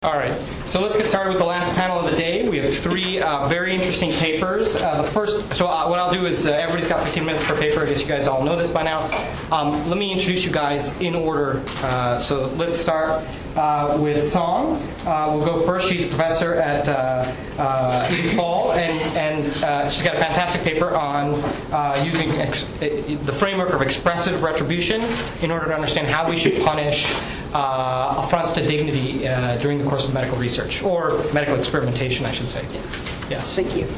All right, so let's get started with the last panel of the day. We have three very interesting papers. The first, what I'll do is everybody's got 15 minutes per paper. I guess you guys all know this by now. Let me introduce you guys in order. So let's start with Song. We'll go first. She's a professor at Paul, and she's got a fantastic paper on using the framework of expressive retribution in order to understand how we should punish affronts to dignity during the course of medical research, or medical experimentation, I should say. Yes. Thank you.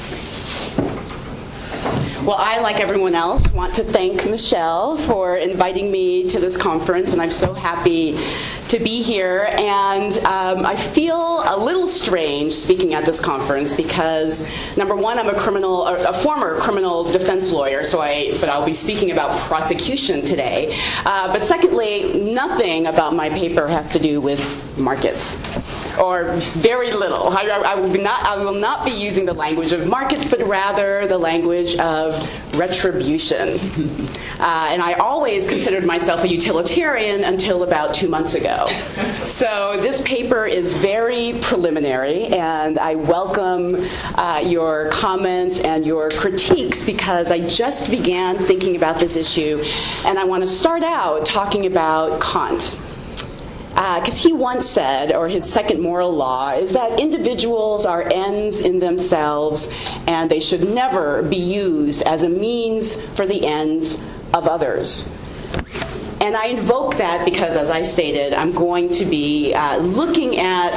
Well, I, like everyone else, want to thank Michelle for inviting me to this conference, and I'm so happy to be here. And I feel a little strange speaking at this conference because, number one, I'm a former criminal defense lawyer, but I'll be speaking about prosecution today. But secondly, nothing about my paper has to do with markets, or very little. I will not be using the language of markets, but rather the language of retribution. And I always considered myself a utilitarian until about 2 months ago. So this paper is very preliminary, and I welcome your comments and your critiques because I just began thinking about this issue, and I want to start out talking about Kant. Because he once said, or his second moral law, is that individuals are ends in themselves and they should never be used as a means for the ends of others. And I invoke that because, as I stated, I'm going to be looking at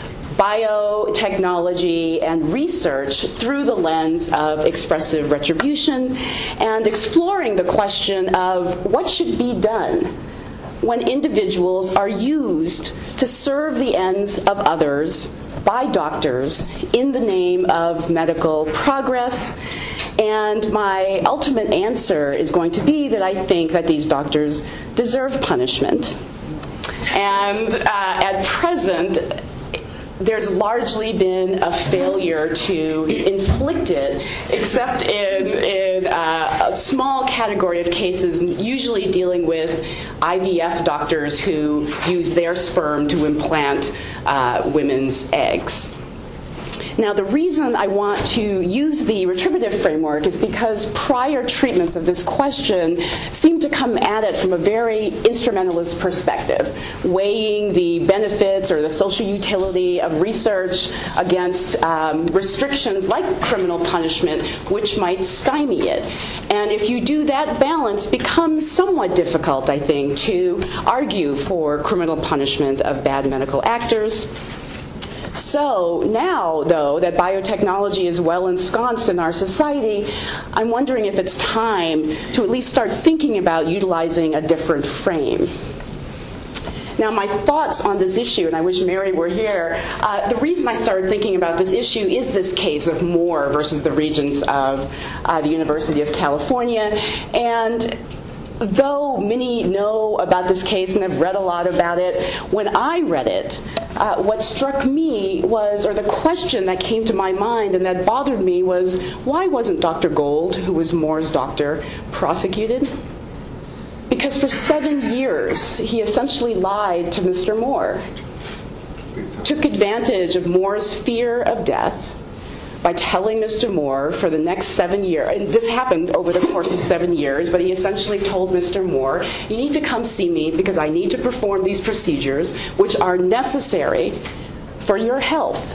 biotechnology and research through the lens of expressive retribution and exploring the question of what should be done when individuals are used to serve the ends of others by doctors in the name of medical progress. And my ultimate answer is going to be that I think that these doctors deserve punishment. And at present, there's largely been a failure to inflict it, except in a small category of cases, usually dealing with IVF doctors who use their sperm to implant women's eggs. Now, the reason I want to use the retributive framework is because prior treatments of this question seem to come at it from a very instrumentalist perspective, weighing the benefits or the social utility of research against restrictions like criminal punishment, which might stymie it. And if you do that, balance becomes somewhat difficult, I think, to argue for criminal punishment of bad medical actors. So now, though, that biotechnology is well ensconced in our society, I'm wondering if it's time to at least start thinking about utilizing a different frame. Now, my thoughts on this issue, and I wish Mary were here, the reason I started thinking about this issue is this case of Moore versus the Regents of the University of California. And though many know about this case and have read a lot about it, when I read it, what struck me was, or the question that came to my mind and that bothered me was, why wasn't Dr. Gold, who was Moore's doctor, prosecuted? Because for 7 years, he essentially lied to Mr. Moore, took advantage of Moore's fear of death, by telling Mr. Moore for the next 7 years, and this happened over the course of 7 years, but he essentially told Mr. Moore, you need to come see me because I need to perform these procedures which are necessary for your health.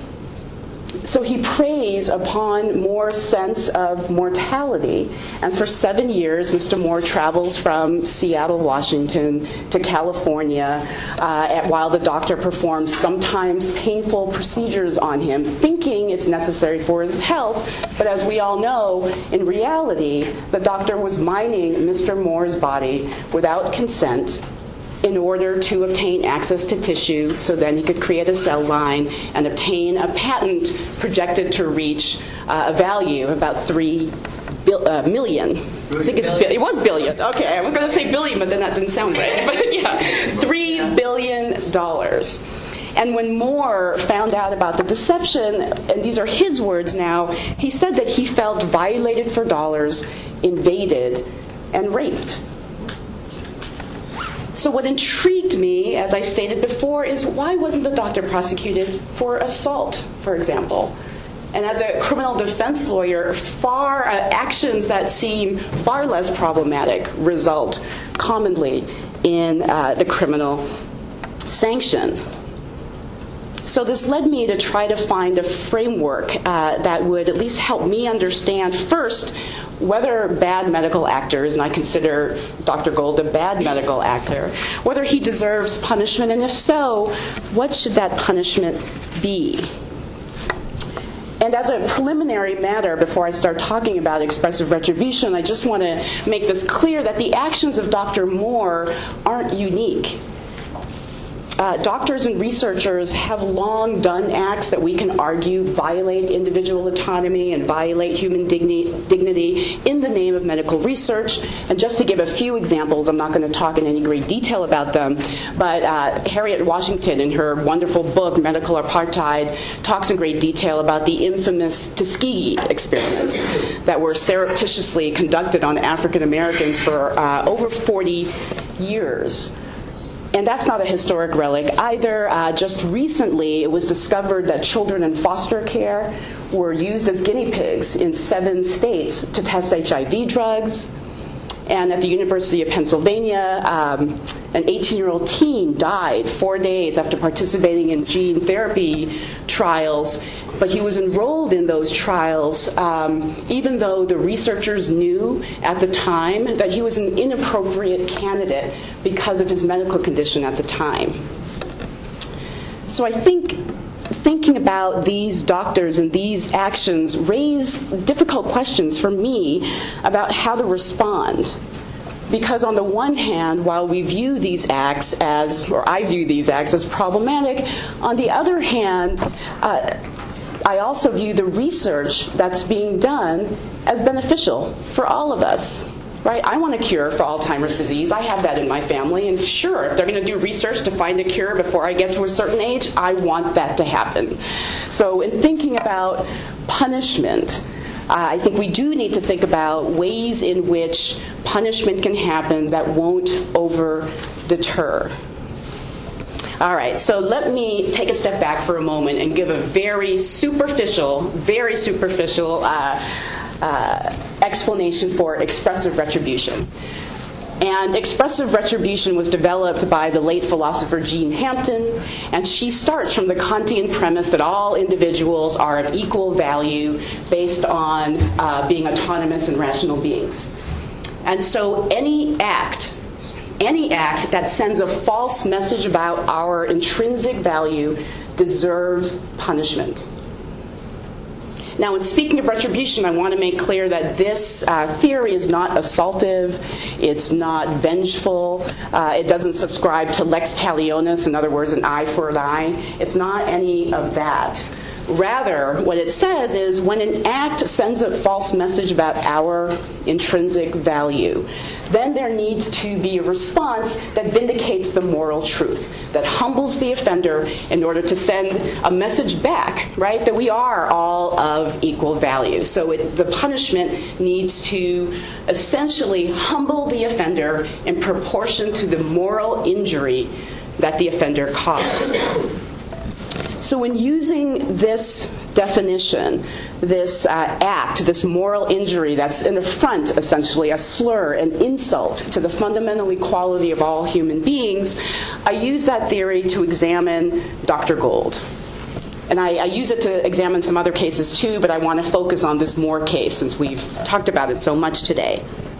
So he preys upon Moore's sense of mortality, and for 7 years, Mr. Moore travels from Seattle, Washington to California while the doctor performs sometimes painful procedures on him, thinking it's necessary for his health, but as we all know, in reality, the doctor was mining Mr. Moore's body without consent in order to obtain access to tissue so then he could create a cell line and obtain a patent projected to reach a value of about $3 million. I think it was billion. Okay, I was going to say billion, but then that didn't sound right. But yeah, $3 billion. And when Moore found out about the deception, and these are his words now, he said that he felt violated for dollars, invaded, and raped. So what intrigued me, as I stated before, is why wasn't the doctor prosecuted for assault, for example? And as a criminal defense lawyer, actions that seem far less problematic result commonly in the criminal sanction. So this led me to try to find a framework that would at least help me understand, first, whether bad medical actors, and I consider Dr. Gold a bad medical actor, whether he deserves punishment, and if so, what should that punishment be? And as a preliminary matter, before I start talking about expressive retribution, I just want to make this clear that the actions of Dr. Moore aren't unique. Doctors and researchers have long done acts that we can argue violate individual autonomy and violate human dignity in the name of medical research. And just to give a few examples, I'm not going to talk in any great detail about them, but Harriet Washington, in her wonderful book, Medical Apartheid, talks in great detail about the infamous Tuskegee experiments that were surreptitiously conducted on African Americans for over 40 years. And that's not a historic relic either. Just recently, it was discovered that children in foster care were used as guinea pigs in 7 states to test HIV drugs. And at the University of Pennsylvania, an 18-year-old teen died 4 days after participating in gene therapy trials. But he was enrolled in those trials even though the researchers knew at the time that he was an inappropriate candidate because of his medical condition at the time. So I think thinking about these doctors and these actions raise difficult questions for me about how to respond. Because on the one hand, while we view these acts as, or I view these acts as problematic, on the other hand, I also view the research that's being done as beneficial for all of us, right? I want a cure for Alzheimer's disease. I have that in my family, and sure, if they're going to do research to find a cure before I get to a certain age, I want that to happen. So in thinking about punishment, I think we do need to think about ways in which punishment can happen that won't over-deter. All right, so let me take a step back for a moment and give a very superficial explanation for expressive retribution. And expressive retribution was developed by the late philosopher Jean Hampton, and she starts from the Kantian premise that all individuals are of equal value based on being autonomous and rational beings. And so any act that sends a false message about our intrinsic value deserves punishment. Now, in speaking of retribution, I want to make clear that this theory is not assaultive, it's not vengeful, it doesn't subscribe to lex talionis, in other words, an eye for an eye. It's not any of that. Rather, what it says is when an act sends a false message about our intrinsic value, then there needs to be a response that vindicates the moral truth, that humbles the offender in order to send a message back, right, that we are all of equal value. So the punishment needs to essentially humble the offender in proportion to the moral injury that the offender caused. So when using this definition, this act, this moral injury that's an affront, essentially, a slur, an insult to the fundamental equality of all human beings, I use that theory to examine Dr. Gold. And I use it to examine some other cases too, but I want to focus on this Moore case since we've talked about it so much today.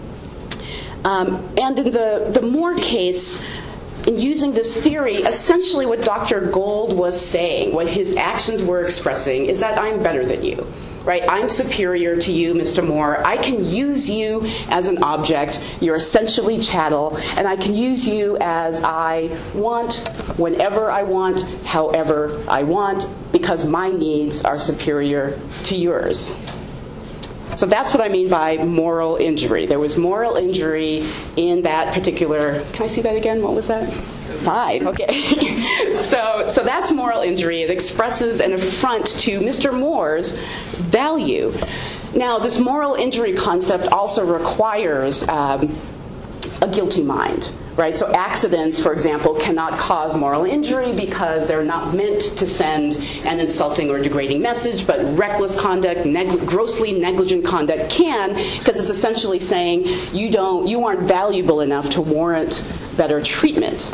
And in the Moore case, in using this theory, essentially what Dr. Gold was saying, what his actions were expressing, is that I'm better than you, right? I'm superior to you, Mr. Moore. I can use you as an object. You're essentially chattel, and I can use you as I want, whenever I want, however I want, because my needs are superior to yours. So that's what I mean by moral injury. There was moral injury in that particular... Can I see that again? What was that? 5. Okay. So that's moral injury. It expresses an affront to Mr. Moore's value. Now, this moral injury concept also requires a guilty mind, right? So accidents, for example, cannot cause moral injury because they're not meant to send an insulting or degrading message, but reckless conduct, grossly negligent conduct can, because it's essentially saying you aren't valuable enough to warrant better treatment.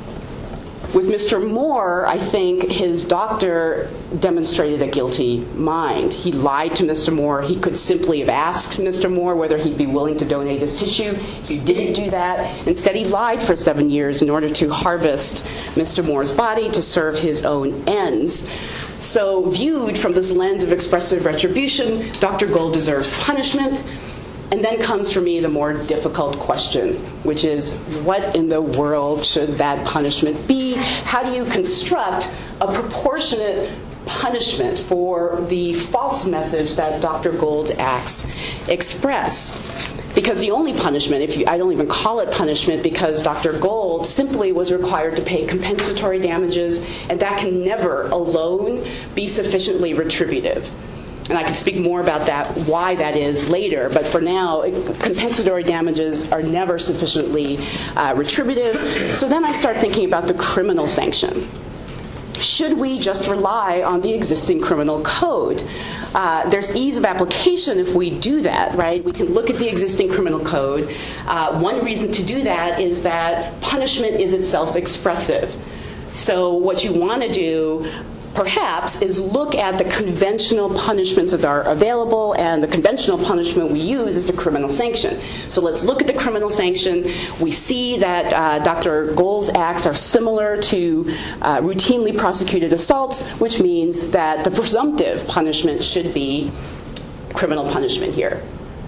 With Mr. Moore, I think his doctor demonstrated a guilty mind. He lied to Mr. Moore. He could simply have asked Mr. Moore whether he'd be willing to donate his tissue. He didn't do that. Instead, he lied for 7 years in order to harvest Mr. Moore's body to serve his own ends. So viewed from this lens of expressive retribution, Dr. Gold deserves punishment. And then comes for me the more difficult question, which is, what in the world should that punishment be? How do you construct a proportionate punishment for the false message that Dr. Gold's acts express? Because the only punishment, I don't even call it punishment, because Dr. Gold simply was required to pay compensatory damages, and that can never alone be sufficiently retributive. And I can speak more about that, why that is later. But for now, compensatory damages are never sufficiently retributive. So then I start thinking about the criminal sanction. Should we just rely on the existing criminal code? There's ease of application if we do that, right? We can look at the existing criminal code. One reason to do that is that punishment is itself expressive. So what you want to do, perhaps, is look at the conventional punishments that are available, and the conventional punishment we use is the criminal sanction. So let's look at the criminal sanction. We see that Dr. Gold's acts are similar to routinely prosecuted assaults, which means that the presumptive punishment should be criminal punishment here.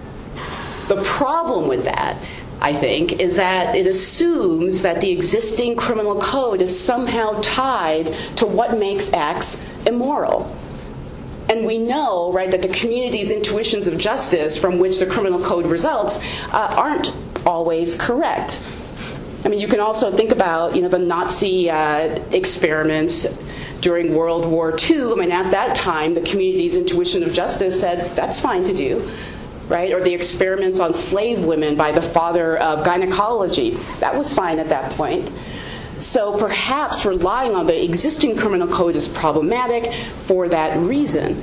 The problem with that, I think, is that it assumes that the existing criminal code is somehow tied to what makes acts immoral. And we know, right, that the community's intuitions of justice from which the criminal code results aren't always correct. I mean, you can also think about, the Nazi experiments during World War II. I mean, at that time, the community's intuition of justice said that's fine to do. Right? Or the experiments on slave women by the father of gynecology. That was fine at that point. So perhaps relying on the existing criminal code is problematic for that reason.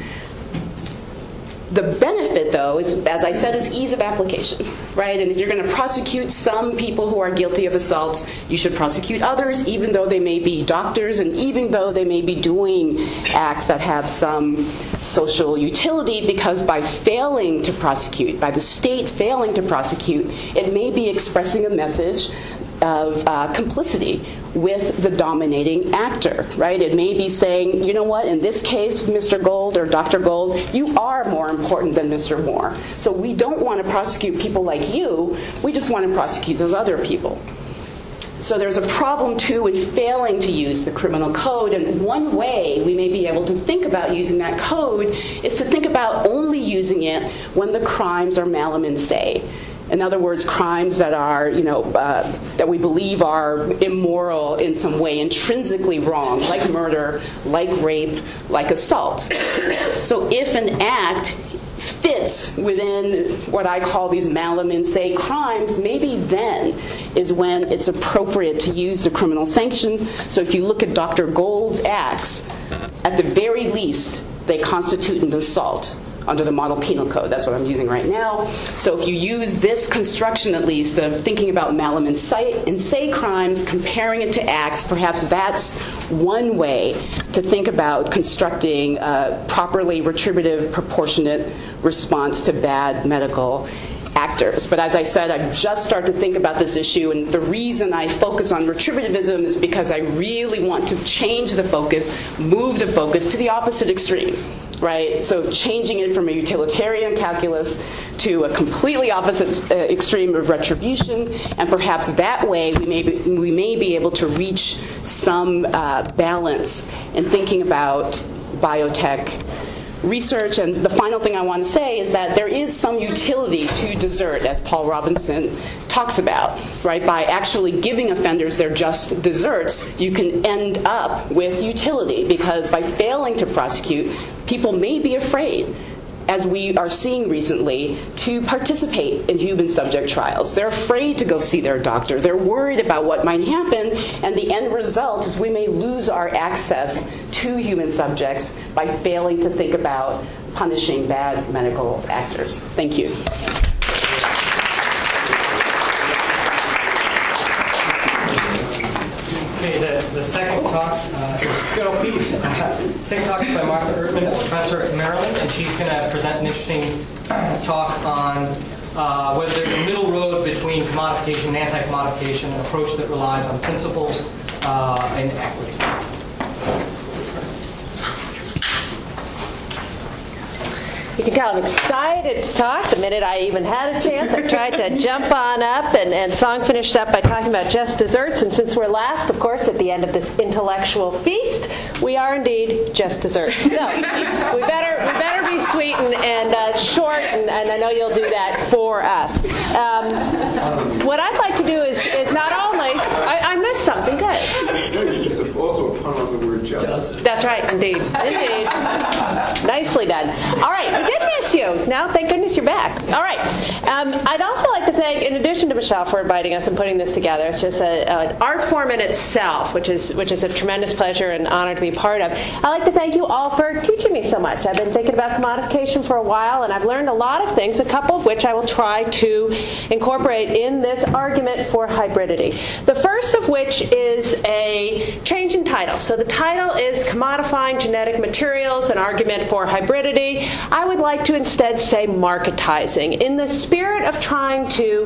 The benefit, though, is, as I said, is ease of application, right? And if you're going to prosecute some people who are guilty of assaults, you should prosecute others, even though they may be doctors and even though they may be doing acts that have some social utility, because by failing to prosecute, by the state failing to prosecute, it may be expressing a message of complicity with the dominating actor, right? It may be saying, you know what, in this case, Mr. Gold or Dr. Gold, you are more important than Mr. Moore. So we don't want to prosecute people like you, we just want to prosecute those other people. So there's a problem, too, with failing to use the criminal code, and one way we may be able to think about using that code is to think about only using it when the crimes are malum in se. In other words, crimes that are, that we believe are immoral in some way, intrinsically wrong, like murder, like rape, like assault. So if an act fits within what I call these malum in se crimes, maybe then is when it's appropriate to use the criminal sanction. So if you look at Dr. Gold's acts, at the very least, they constitute an assault under the model penal code. That's what I'm using right now. So if you use this construction, at least, of thinking about malum in se crimes, comparing it to acts, perhaps that's one way to think about constructing a properly retributive, proportionate response to bad medical actors. But as I said, I just started to think about this issue, and the reason I focus on retributivism is because I really want to change the focus, move the focus to the opposite extreme. Right? So changing it from a utilitarian calculus to a completely opposite extreme of retribution, and perhaps that way we may be able to reach some balance in thinking about biotech research. And the final thing I want to say is that there is some utility to desert, as Paul Robinson talks about, right? By actually giving offenders their just deserts, you can end up with utility, because by failing to prosecute, people may be afraid. as we are seeing recently, to participate in human subject trials. They're afraid to go see their doctor. They're worried about what might happen, and the end result is we may lose our access to human subjects by failing to think about punishing bad medical actors. Thank you. Okay, the second talk, second talk is by Martha Erdman, a professor at Maryland, and she's going to present an interesting talk on whether there's a middle road between commodification and anti-commodification, an approach that relies on principles and equity. You can tell I'm excited to talk. The minute I even had a chance, I tried to jump on up, and Song finished up by talking about just desserts. And since we're last, of course, at the end of this intellectual feast, we are indeed just desserts. So we better be sweet and short, and I know you'll do that for us. What I'd like to do is not only I missed something good. It's also a pun on the word just. That's right, indeed. Nicely done. All right. Did miss you. Now, thank goodness you're back. All right. I'd also like to thank, in addition to Michelle for inviting us and putting this together, it's just an art form in itself, which is a tremendous pleasure and honor to be part of. I'd like to thank you all for teaching me so much. I've been thinking about commodification for a while, and I've learned a lot of things, a couple of which I will try to incorporate in this argument for hybridity. The first of which is a change in title. So the title is Commodifying Genetic Materials, an Argument for Hybridity. I would like to instead say marketizing, in the spirit of trying to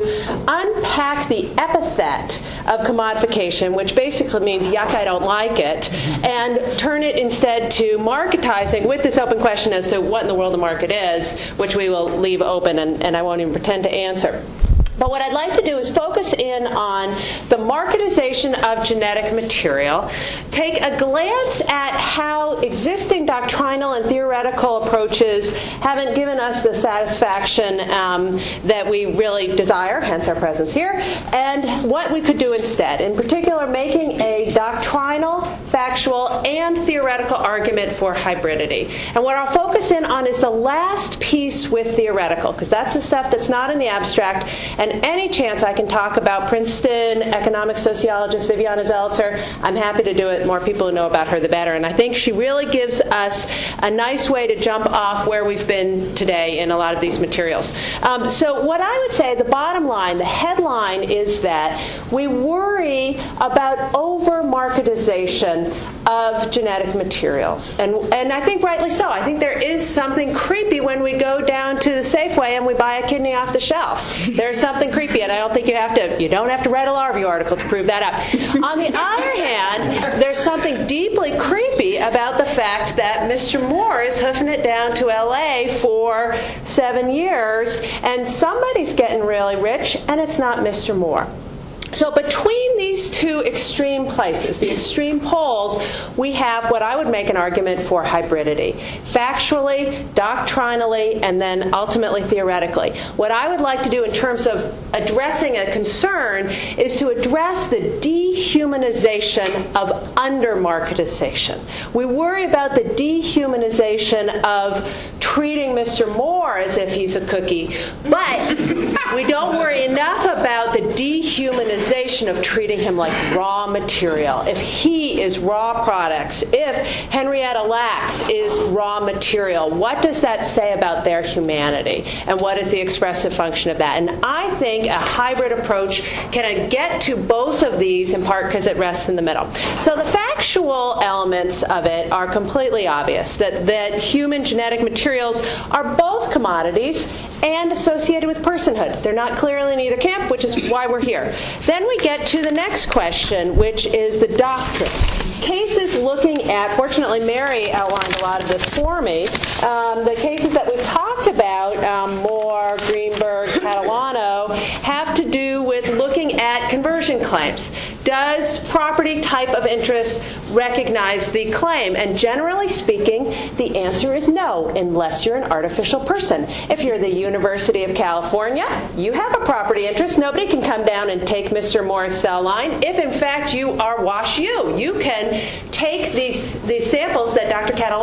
unpack the epithet of commodification, which basically means yuck, I don't like it, and turn it instead to marketizing with this open question as to what in the world the market is, which we will leave open and I won't even pretend to answer. But what I'd like to do is focus in on the marketization of genetic material, take a glance at how existing doctrinal and theoretical approaches haven't given us the satisfaction that we really desire, hence our presence here, and what we could do instead. In particular, making a doctrinal, factual, and theoretical argument for hybridity. And what I'll focus in on is the last piece with theoretical, because that's the stuff that's not in the abstract. And any chance I can talk about Princeton economic sociologist Viviana Zeltzer, I'm happy to do it. More people who know about her, the better. And I think she really gives us a nice way to jump off where we've been today in a lot of these materials. So what I would say, the bottom line, the headline is that we worry about over-marketization of genetic materials. And I think rightly so. I think there is something creepy when we go down to the Safeway and we buy a kidney off the shelf. There's something creepy, and I don't think you don't have to write a law review article to prove that up. On the other hand, there's something deeply creepy about the fact that Mr. Moore is hoofing it down to LA for 7 years, and somebody's getting really rich, and it's not Mr. Moore. So between these two extreme places, the extreme poles, we have what I would make an argument for hybridity. Factually, doctrinally, and then ultimately theoretically. What I would like to do in terms of addressing a concern is to address the dehumanization of under-marketization. We worry about the dehumanization of treating Mr. Moore as if he's a cookie, but we don't worry enough about the dehumanization of treating him like raw material. If he is raw products, if Henrietta Lacks is raw material, what does that say about their humanity? And what is the expressive function of that? And I think a hybrid approach can get to both of these in part because it rests in the middle. So the factual elements of it are completely obvious, that human genetic materials are both commodities and associated with personhood. They're not clearly in either camp, which is why we're here. Then we get to the next question, which is the doctrine. Cases looking at, fortunately Mary outlined a lot of this for me, the cases that we've talked about, Moore, Greenberg, Catalano, have to do with looking at conversion claims. Does property type of interest recognize the claim? And generally speaking, the answer is no, unless you're an artificial person. If you're the University of California, you have a property interest. Nobody can come down and take Mr. Moore's cell line. If in fact you are WashU, you can take these samples that Dr. Catalano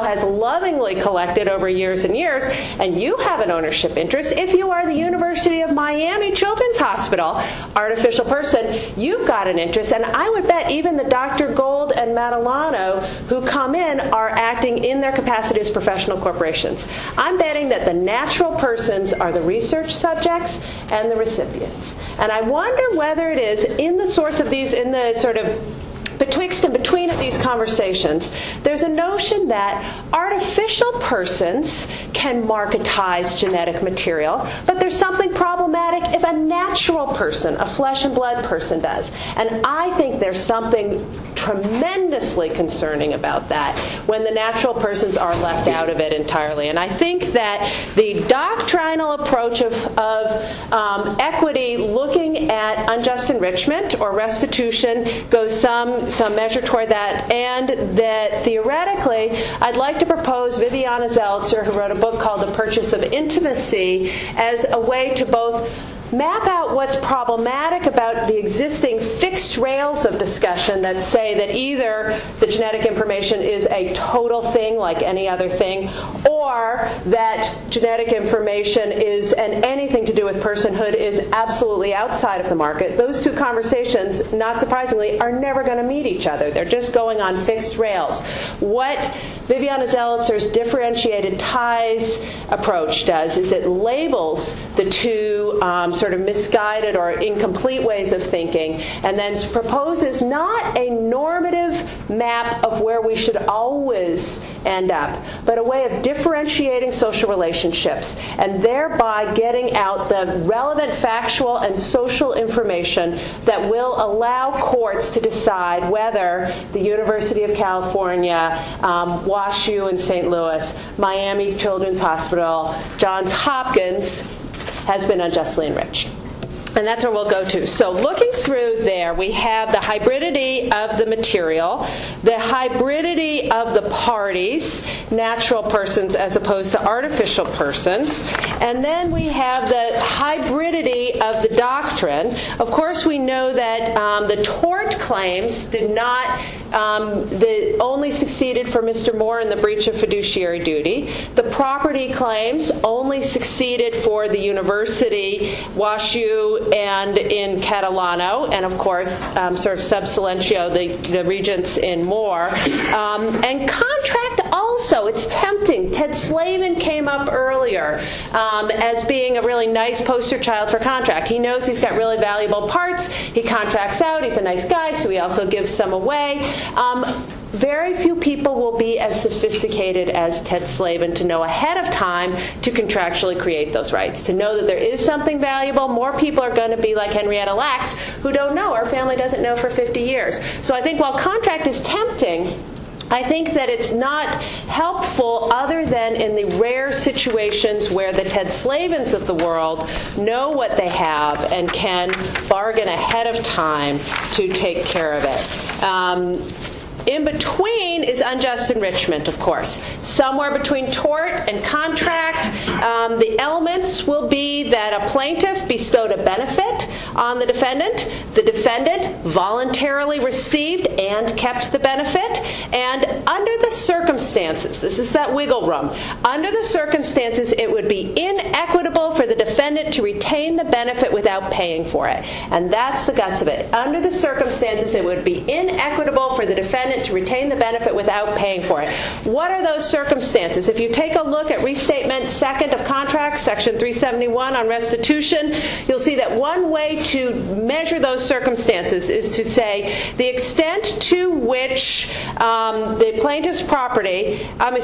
has lovingly collected over years and years, and you have an ownership interest. If you are the University of Miami Children's Hospital artificial person, you've got an interest, and I would bet even the Dr. Gold and Matalano who come in are acting in their capacity as professional corporations. I'm betting that the natural persons are the research subjects and the recipients. And I wonder whether it is in the source of these, in the sort of betwixt and between of these conversations, there's a notion that artificial persons can marketize genetic material, but there's something problematic if a natural person, a flesh and blood person, does. And I think there's something tremendously concerning about that when the natural persons are left out of it entirely. And I think that the doctrinal approach of equity looking at unjust enrichment or restitution goes some measure toward that, and that theoretically I'd like to propose Viviana Zeltzer, who wrote a book called The Purchase of Intimacy, as a way to both map out what's problematic about the existing fixed rails of discussion that say that either the genetic information is a total thing like any other thing, or that genetic information is, and anything to do with personhood, is absolutely outside of the market. Those two conversations, not surprisingly, are never going to meet each other. They're just going on fixed rails. What Viviana Zeltzer's differentiated ties approach does is it labels the two sort of misguided or incomplete ways of thinking, and then proposes not a normative map of where we should always end up, but a way of differentiating social relationships and thereby getting out the relevant factual and social information that will allow courts to decide whether the University of California, WashU in St. Louis, Miami Children's Hospital, Johns Hopkins has been unjustly enriched. And that's where we'll go to. So looking through there, we have the hybridity of the material, the hybridity of the parties, natural persons as opposed to artificial persons, and then we have the hybridity of the doctrine. Of course, we know that the tort claims did not, only succeeded for Mr. Moore in the breach of fiduciary duty. The property claims only succeeded for the university, WashU, and in Catalano, and of course, sort of sub silentio, the regents in Moore. And contract also, it's tempting. Ted Slavin came up earlier as being a really nice poster child for contract. He knows he's got really valuable parts. He contracts out. He's a nice guy, so he also gives some away. Very few people will be as sophisticated as Ted Slavin to know ahead of time to contractually create those rights, to know that there is something valuable. More people are going to be like Henrietta Lacks, who don't know. Our family doesn't know for 50 years. So I think while contract is tempting, I think that it's not helpful other than in the rare situations where the Ted Slavins of the world know what they have and can bargain ahead of time to take care of it. In between is unjust enrichment, of course. Somewhere between tort and contract, the elements will be that a plaintiff bestowed a benefit on the defendant voluntarily received and kept the benefit, and under the circumstances, this is that wiggle room, under the circumstances it would be inequitable for the defendant to retain the benefit without paying for it. And that's the guts of it. Under the circumstances it would be inequitable for the defendant to retain the benefit without paying for it. What are those circumstances? If you take a look at Restatement Second of Contracts, Section 371 on restitution, you'll see that one way to measure those circumstances is to say the extent to which the plaintiff's property,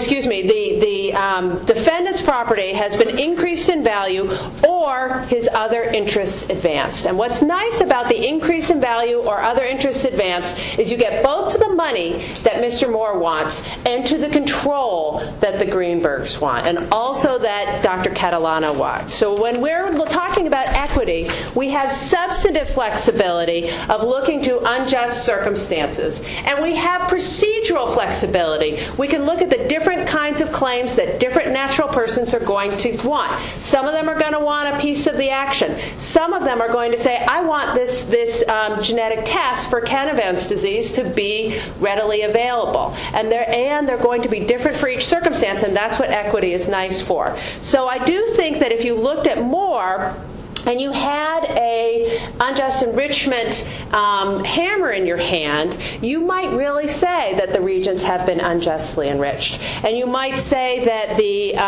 the defendant's property has been increased in value or his other interests advanced. And what's nice about the increase in value or other interests advanced is you get both to the money that Mr. Moore wants and to the control that the Greenbergs want, and also that Dr. Catalano wants. So when we're talking about equity, we have substantive flexibility of looking to unjust circumstances, and we have procedural flexibility. We can look at the different kinds of claims that different natural persons are going to want. Some of them are going to want a piece of the action. Some of them are going to say, I want this genetic test for Canavan's disease to be readily available. And they're going to be different for each circumstance, and that's what equity is nice for. So I do think that if you looked at more and you had a unjust enrichment hammer in your hand, you might really say that the regents have been unjustly enriched, and you might say that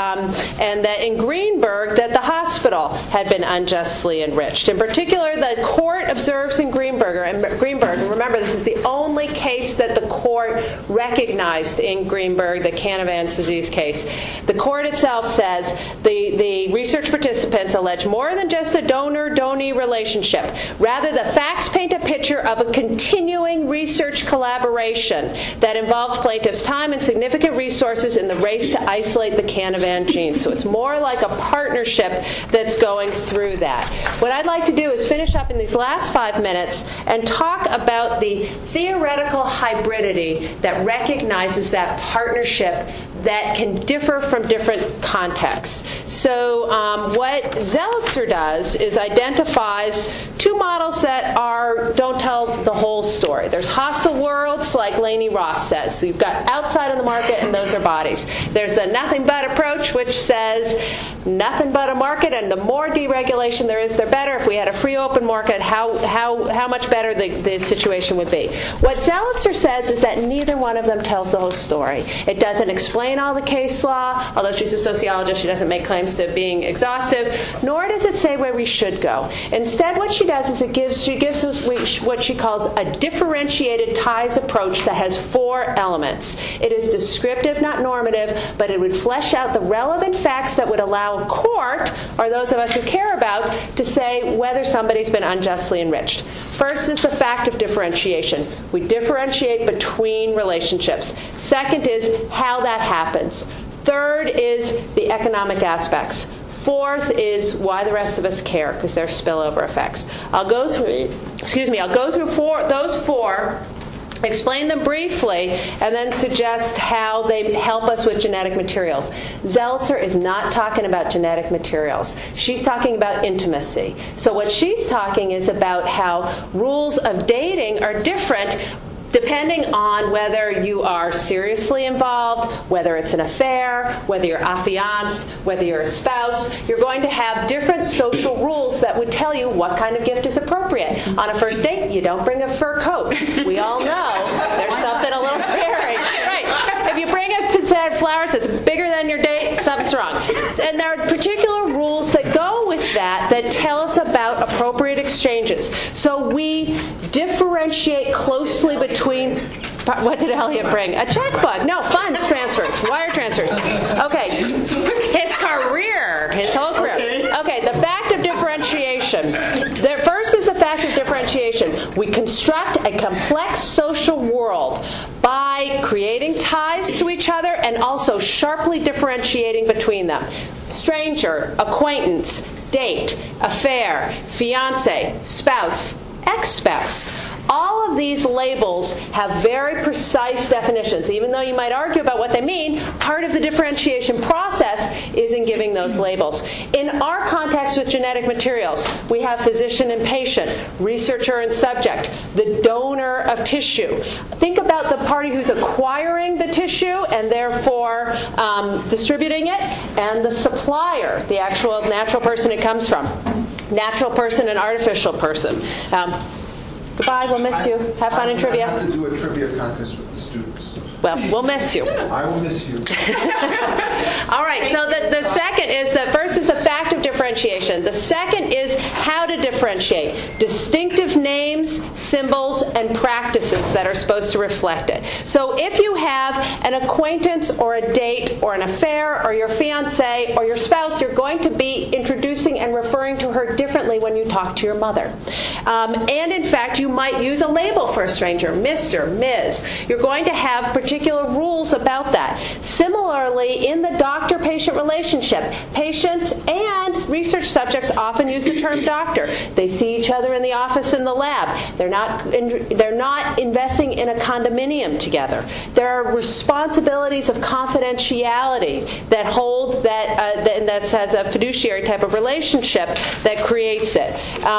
and that in Greenberg that the hospital had been unjustly enriched. In particular, the court observes in Greenberg, and remember this is the only case that the court recognized in Greenberg, the Canavan's disease case. The court itself says the research participants allege more than just a donor-donee relationship. Rather, the facts paint a picture of a continuing research collaboration that involved plaintiffs' time and significant resources in the race to isolate the Canavan gene. So it's more like a partnership that's going through that. What I'd like to do is finish up in these last 5 minutes and talk about the theoretical hybridity that recognizes that partnership that can differ from different contexts. So what Zelizer does is identifies two models that don't tell the whole story. There's hostile worlds, like Lainey Ross says. So you've got outside of the market, and those are bodies. There's the nothing but approach, which says nothing but a market, and the more deregulation there is, the better. If we had a free open market, how much better the situation would be. What Zelizer says is that neither one of them tells the whole story. It doesn't explain all the case law, although she's a sociologist, she doesn't make claims to being exhaustive, nor does it say where we should go. Instead, what she does is she gives us what she calls a differentiated ties approach that has 4 elements. It is descriptive, not normative, but it would flesh out the relevant facts that would allow a court, or those of us who care about, to say whether somebody's been unjustly enriched. First is the fact of differentiation. We differentiate between relationships. Second is how that happens. Third is the economic aspects. Fourth is why the rest of us care, because there are spillover effects. I'll go through those 4, explain them briefly, and then suggest how they help us with genetic materials. Zelizer is not talking about genetic materials. She's talking about intimacy. So what she's talking is about how rules of dating are different depending on whether you are seriously involved, whether it's an affair, whether you're affianced, whether you're a spouse. You're going to have different social rules that would tell you what kind of gift is appropriate. On a first date, you don't bring a fur coat. We all know there's something a little scary. Right. If you bring a set of flowers that's bigger than your date, something's wrong. And there are particular rules that go with that tell us about appropriate exchanges. So we differentiate closely between, what did Elliot bring? A checkbook. No, funds transfers, wire transfers. Okay, his career, his whole career. Okay, the fact of differentiation. The first is the fact of differentiation. We construct a complex social world by creating ties to each other and also sharply differentiating between them. Stranger, acquaintance, date, affair, fiancé, spouse, ex-spouse. All of these labels have very precise definitions. Even though you might argue about what they mean, part of the differentiation process is in giving those labels. In our context with genetic materials, we have physician and patient, researcher and subject, the donor of tissue. Think about the party who's acquiring the tissue and therefore distributing it, and the supplier, the actual natural person it comes from. Natural person and artificial person. Goodbye, we'll miss you. Have fun in trivia. I have to do a trivia contest with the students. Well, we'll miss you. I will miss you. All right, so the second is, the first is the fact of differentiation. The second is how to differentiate. Distinctive names, symbols, and practices that are supposed to reflect it. So if you have an acquaintance or a date or an affair or your fiancé or your spouse, you're going to be introducing and referring to her differently when you talk to your mother. And in fact, you might use a label for a stranger, Mr., Ms. You're going to have particular rules about that. Similar Similarly, in the doctor-patient relationship, patients and research subjects often use the term doctor. They see each other in the office and the lab. They're not investing in a condominium together. There are responsibilities of confidentiality that hold that has a fiduciary type of relationship that creates it.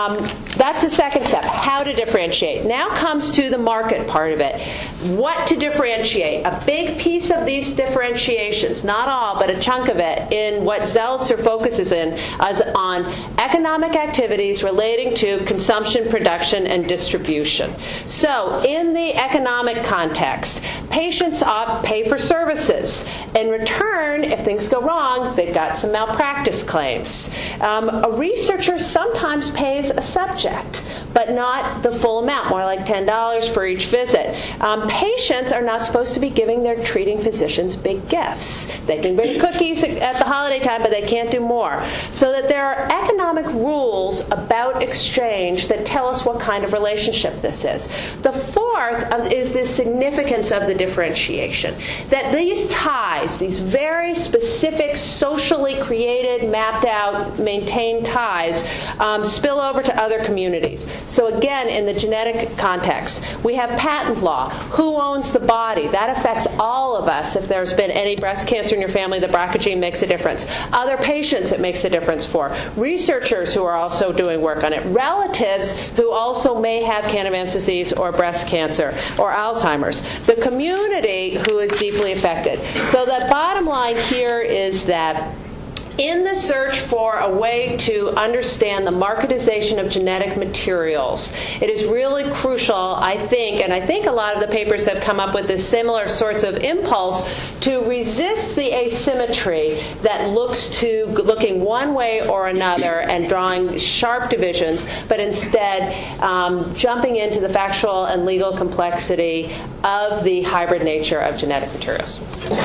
That's the second step, how to differentiate. Now comes to the market part of it. What to differentiate? A big piece of these differentiations, not all, but a chunk of it, in what Zeltzer focuses in, is on economic activities relating to consumption, production, and distribution. So, in the economic context, patients pay for services. In return, if things go wrong, they've got some malpractice claims. A researcher sometimes pays a subject, but not the full amount, more like $10 for each visit. Patients are not supposed to be giving their treating physicians big gifts. They can bring cookies at the holiday time, but they can't do more. So that there are economic rules about exchange that tell us what kind of relationship this is. The fourth is the significance of the differentiation. That these ties, these very specific, socially created, mapped out, maintained ties, spill over to other communities. So again, in the genetic context, we have patent law. Who owns the body? That affects all of us. If there's been any breast cancer in your family, the BRCA gene makes a difference. Other patients it makes a difference for. Researchers who are also doing work on it. Relatives who also may have Canavan's disease or breast cancer or Alzheimer's. The community who is deeply affected. So the bottom line here is that in the search for a way to understand the marketization of genetic materials, it is really crucial, I think, and I think a lot of the papers have come up with this similar sorts of impulse to resist the asymmetry that looking one way or another and drawing sharp divisions, but instead jumping into the factual and legal complexity of the hybrid nature of genetic materials.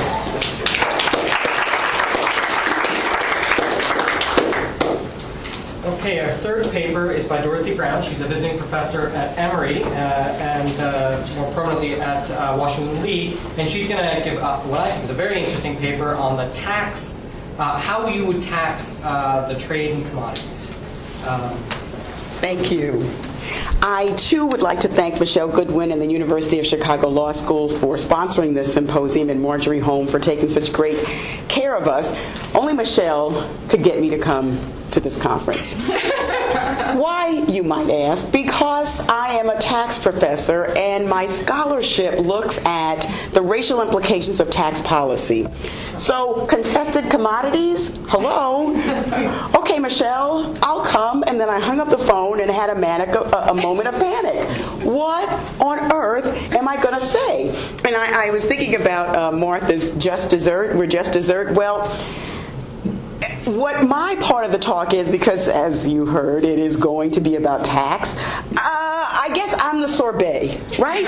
Okay, our third paper is by Dorothy Brown. She's a visiting professor at Emory and more permanently at Washington Lee. And she's going to give what I think is a very interesting paper on the tax, how you would tax the trade in commodities. Thank you. I, too, would like to thank Michelle Goodwin and the University of Chicago Law School for sponsoring this symposium and Marjorie Holm for taking such great care of us. Only Michelle could get me to come to this conference. Why, you might ask? Because I am a tax professor and my scholarship looks at the racial implications of tax policy. So, contested commodities? Hello? Okay, Michelle, I'll come. And then I hung up the phone and had a moment of panic. What on earth am I going to say? And I was thinking about Martha's Just Dessert. We're just dessert. Well, what my part of the talk is, because as you heard, it is going to be about tax, I guess I'm the sorbet, right?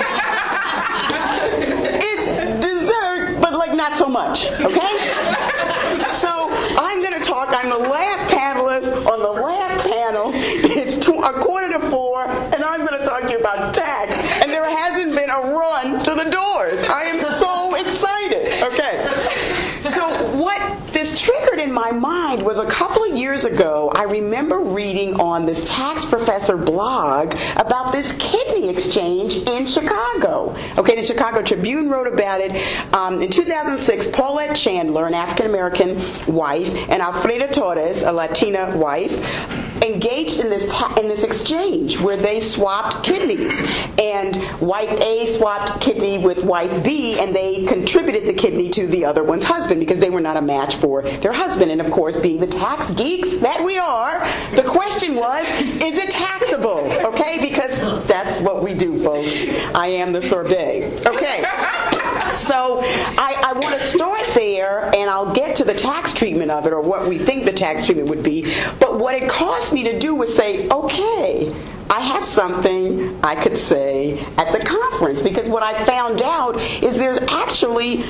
It's dessert, but like not so much, okay? So I'm going to talk, I'm the last panelist on the last panel. It's 3:45, and I'm going to talk to you about tax. And there hasn't been a run to the doors. I am so excited, okay? So what this triggered in my mind was a couple of years ago, I remember reading on this tax professor blog about this kidney exchange in Chicago. Okay, the Chicago Tribune wrote about it. In 2006, Paulette Chandler, an African-American wife, and Alfreda Torres, a Latina wife, engaged in this exchange where they swapped kidneys. And wife A swapped kidney with wife B, and they contributed the kidney to the other one's husband because they were not a match for their husband. And of course, being the tax geeks that we are, the question was, is it taxable? Okay, because that's what we do, folks. I am the sorbet. Okay. So I want to start there, and I'll get to the tax treatment of it, or what we think the tax treatment would be. But what it caused me to do was say, okay, I have something I could say at the conference, because what I found out is there's actually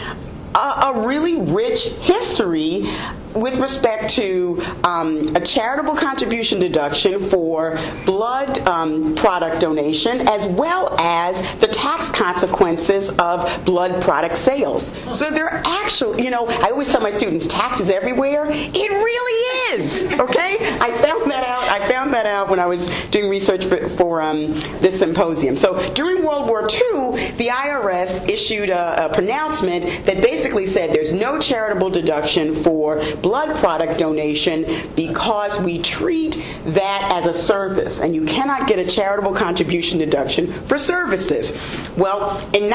a really rich history with respect to a charitable contribution deduction for blood product donation, as well as the tax consequences of blood product sales. So they're actually, I always tell my students, taxes everywhere. It really is, okay? I found that out when I was doing research for this symposium. So during World War II, the IRS issued a pronouncement that basically said there's no charitable deduction for blood product donation because we treat that as a service, and you cannot get a charitable contribution deduction for services. Well, in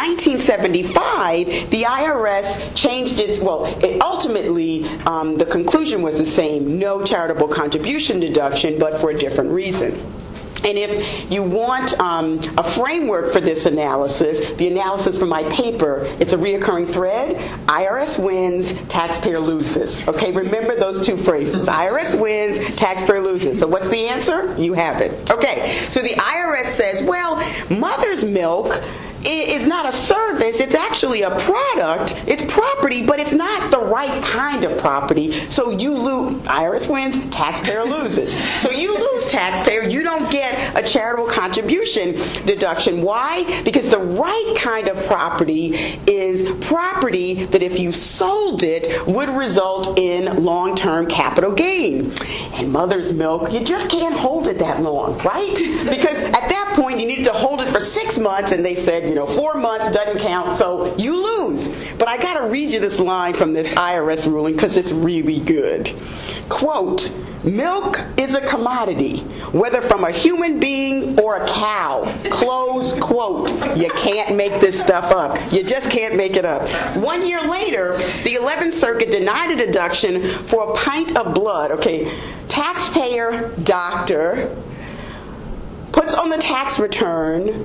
1975, the IRS changed ultimately, the conclusion was the same, no charitable contribution deduction, but for a different reason. And if you want a framework for this analysis, the analysis from my paper, it's a reoccurring thread. IRS wins, taxpayer loses. Okay, remember those two phrases. IRS wins, taxpayer loses. So what's the answer? You have it. Okay, so the IRS says, well, mother's milk is not a service, it's actually a product, it's property, but it's not the right kind of property, so you lose. IRS wins, taxpayer loses. So you lose, taxpayer, you don't get a charitable contribution deduction. Why? Because the right kind of property is property that if you sold it would result in long-term capital gain. And mother's milk, you just can't hold it that long, right? Because at that point you need to hold it for 6 months, and they said, 4 months doesn't count, so you lose. But I got to read you this line from this IRS ruling because it's really good. Quote, milk is a commodity, whether from a human being or a cow. Close quote. You can't make this stuff up. You just can't make it up. 1 year later, the 11th Circuit denied a deduction for a pint of blood. Okay, taxpayer doctor puts on the tax return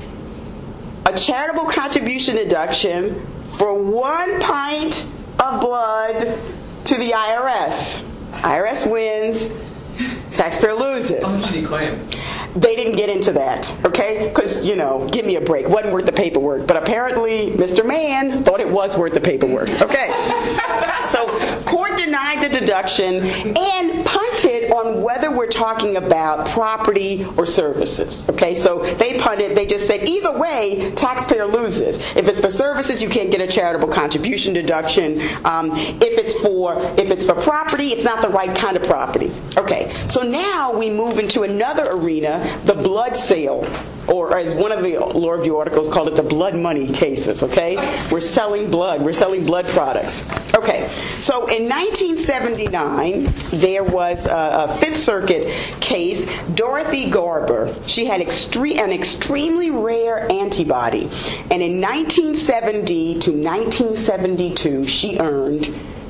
a charitable contribution deduction for 1 pint of blood to the IRS. IRS wins, taxpayer loses. How much did he claim? They didn't get into that, okay? Because, give me a break. Wasn't worth the paperwork. But apparently, Mr. Mann thought it was worth the paperwork, okay? So, court denied the deduction and punted on whether we're talking about property or services, okay? So, they punted. They just said, either way, taxpayer loses. If it's for services, you can't get a charitable contribution deduction. If it's for property, it's not the right kind of property. Okay, so now we move into another arena, the blood sale, or as one of the law review articles called it, the blood money cases, okay? We're selling blood products. Okay, so in 1979, there was a Fifth Circuit case, Dorothy Garber. She had an extremely rare antibody, and in 1970 to 1972, she earned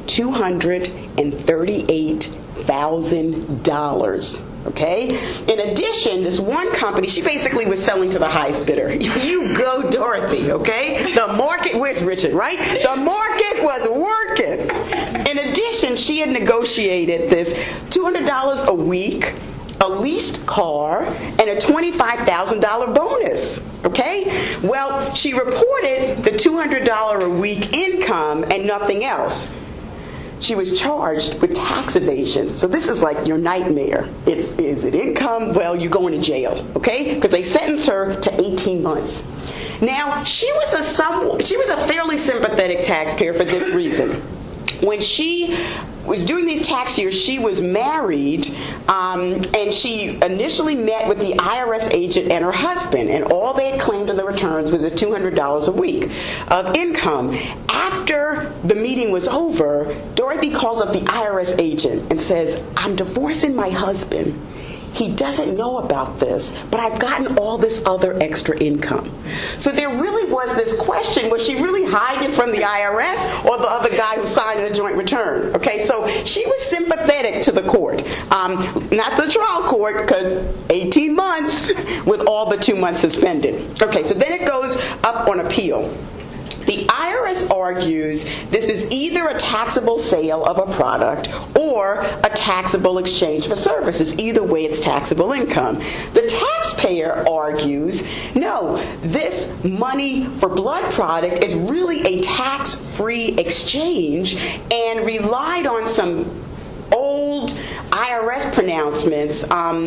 $238,000. Okay? In addition, this one company, she basically was selling to the highest bidder. You go, Dorothy, okay? The market, where's Richard, right? The market was working. In addition, she had negotiated this $200 a week, a leased car, and a $25,000 bonus. Okay? Well, she reported the $200 a week income and nothing else. She was charged with tax evasion. So this is like your nightmare. Is it income? Well, you're going to jail, okay? Because they sentenced her to 18 months. Now, she was a fairly sympathetic taxpayer for this reason. When she was doing these tax years, she was married, and she initially met with the IRS agent and her husband, and all they had claimed in the returns was $200 a week of income. After the meeting was over, Dorothy calls up the IRS agent and says, I'm divorcing my husband. He doesn't know about this, but I've gotten all this other extra income. So there really was this question, was she really hiding from the IRS or the other guy who signed the joint return? Okay, so she was sympathetic to the court. Not the trial court, because 18 months with all but 2 months suspended. Okay, so then it goes up on appeal. The IRS argues this is either a taxable sale of a product or a taxable exchange for services. Either way, it's taxable income. The taxpayer argues, no, this money for blood product is really a tax-free exchange, and relied on some old IRS pronouncements,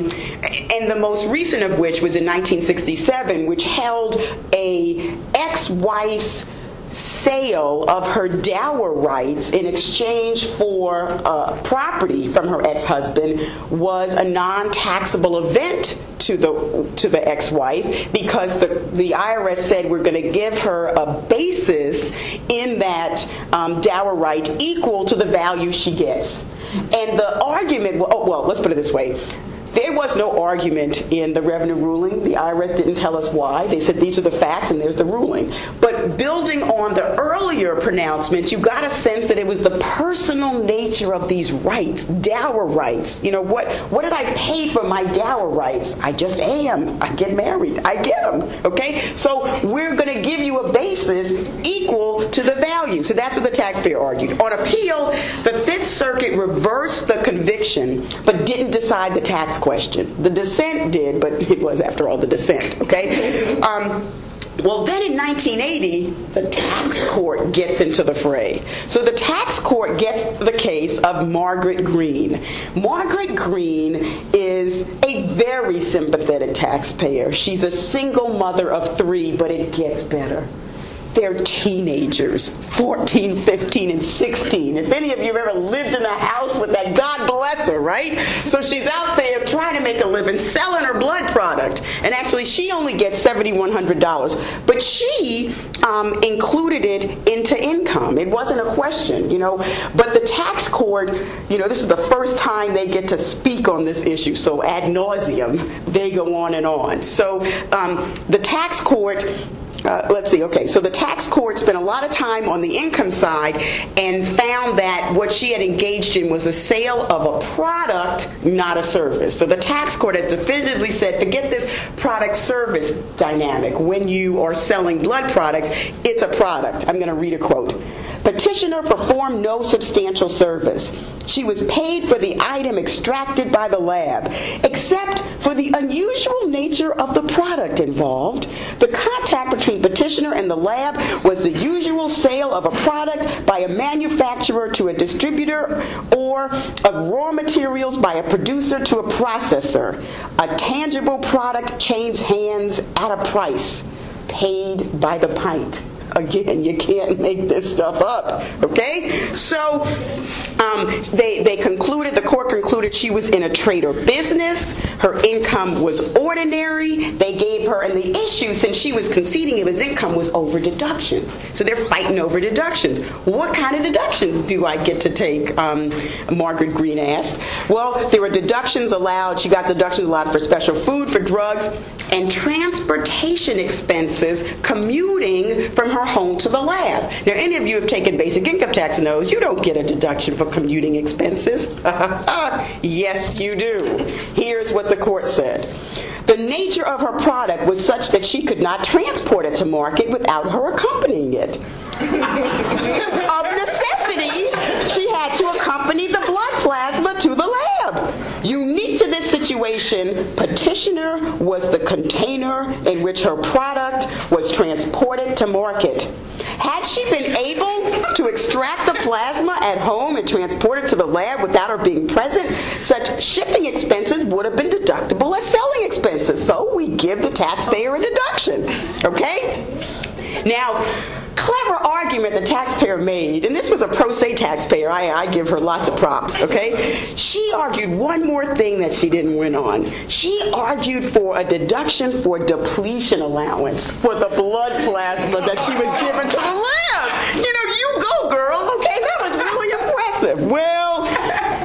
and the most recent of which was in 1967, which held a ex-wife's sale of her dower rights in exchange for property from her ex-husband was a non-taxable event to the ex-wife, because the IRS said we're going to give her a basis in that dower right equal to the value she gets. And the argument, well, let's put it this way. There was no argument in the revenue ruling. The IRS didn't tell us why. They said these are the facts and there's the ruling. But building on the earlier pronouncements, you got a sense that it was the personal nature of these rights, dower rights. You know, what did I pay for my dower rights? I just am. I get married. I get them. Okay? So we're going to give you a basis equal to the value. So that's what the taxpayer argued. On appeal, the Fifth Circuit reversed the conviction but didn't decide the tax question. The dissent did, but it was, after all, the dissent, okay? Well, then in 1980, the tax court gets into the fray. So the tax court gets the case of Margaret Green. Margaret Green is a very sympathetic taxpayer. She's a single mother of 3, but it gets better. They're teenagers, 14, 15, and 16. If any of you have ever lived in a house with that, God bless her, right? So she's out there trying to make a living, selling her blood product. And actually, she only gets $7,100. But she included it into income. It wasn't a question, you know. But the tax court, you know, this is the first time they get to speak on this issue. So ad nauseum, they go on and on. So the tax court... let's see, okay, so the tax court spent a lot of time on the income side and found that what she had engaged in was a sale of a product, not a service. So the tax court has definitively said, forget this product-service dynamic. When you are selling blood products, it's a product. I'm going to read a quote. Petitioner performed no substantial service. She was paid for the item extracted by the lab, except for the unusual nature of the product involved. The contact between petitioner and the lab was the usual sale of a product by a manufacturer to a distributor, or of raw materials by a producer to a processor. A tangible product changed hands at a price, paid by the pint. Again, you can't make this stuff up, okay? So the court concluded she was in a trade or business. Her income was ordinary. They gave her, and the issue, since she was conceding it was income, was over deductions. So they're fighting over deductions. What kind of deductions do I get to take? Margaret Green asked. Well, there were deductions allowed. She got deductions allowed for special food, for drugs, and transportation expenses commuting from her home to the lab. Now, any of you have taken basic income tax knows you don't get a deduction for commuting expenses. Yes, you do. Here's what the court said. The nature of her product was such that she could not transport it to market without her accompanying it. Of necessity, she had to accompany the blood plasma to the lab. Unique to this situation, petitioner was the container in which her product was transported to market. Had she been able to extract the plasma at home and transport it to the lab without her being present, such shipping expenses would have been deductible as selling expenses. So we give the taxpayer a deduction. Okay? Now, clever argument the taxpayer made, and this was a pro se taxpayer. I give her lots of props, okay? She argued one more thing that she didn't win on. She argued for a deduction for depletion allowance for the blood plasma that she was given to the lab. You know, you go, girl, okay? That was really impressive. Well, court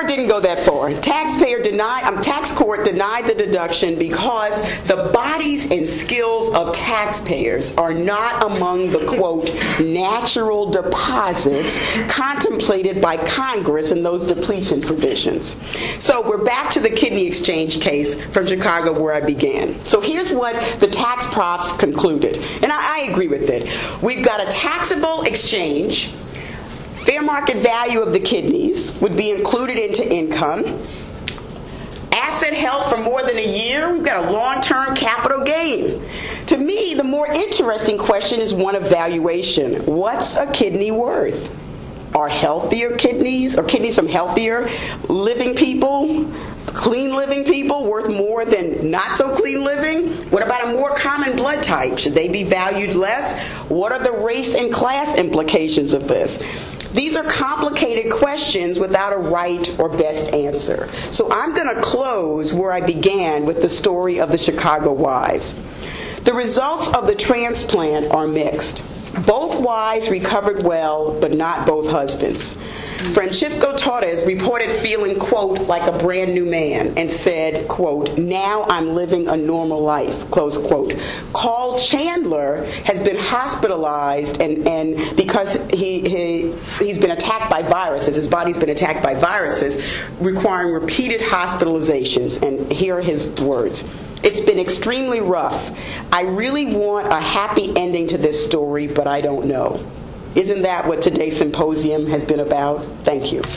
didn't go that far. Tax court denied the deduction because the bodies and skills of taxpayers are not among the, quote, natural deposits contemplated by Congress in those depletion provisions. So we're back to the kidney exchange case from Chicago where I began. So here's what the tax profs concluded, and I agree with it. We've got a taxable exchange. Fair market value of the kidneys would be included into income. Asset held for more than a year, we've got a long-term capital gain. To me, the more interesting question is one of valuation. What's a kidney worth? Are healthier kidneys, or kidneys from healthier living people, clean living people, worth more than not so clean living? What about a more common blood type? Should they be valued less? What are the race and class implications of this? These are complicated questions without a right or best answer. So I'm going to close where I began with the story of the Chicago wives. The results of the transplant are mixed. Both wives recovered well, but not both husbands. Francisco Torres reported feeling, quote, like a brand new man and said, quote, now I'm living a normal life, close quote. Carl Chandler has been hospitalized and because he's been attacked by viruses, his body's been attacked by viruses, requiring repeated hospitalizations. And here are his words. It's been extremely rough. I really want a happy ending to this story, but I don't know. Isn't that what today's symposium has been about? Thank you.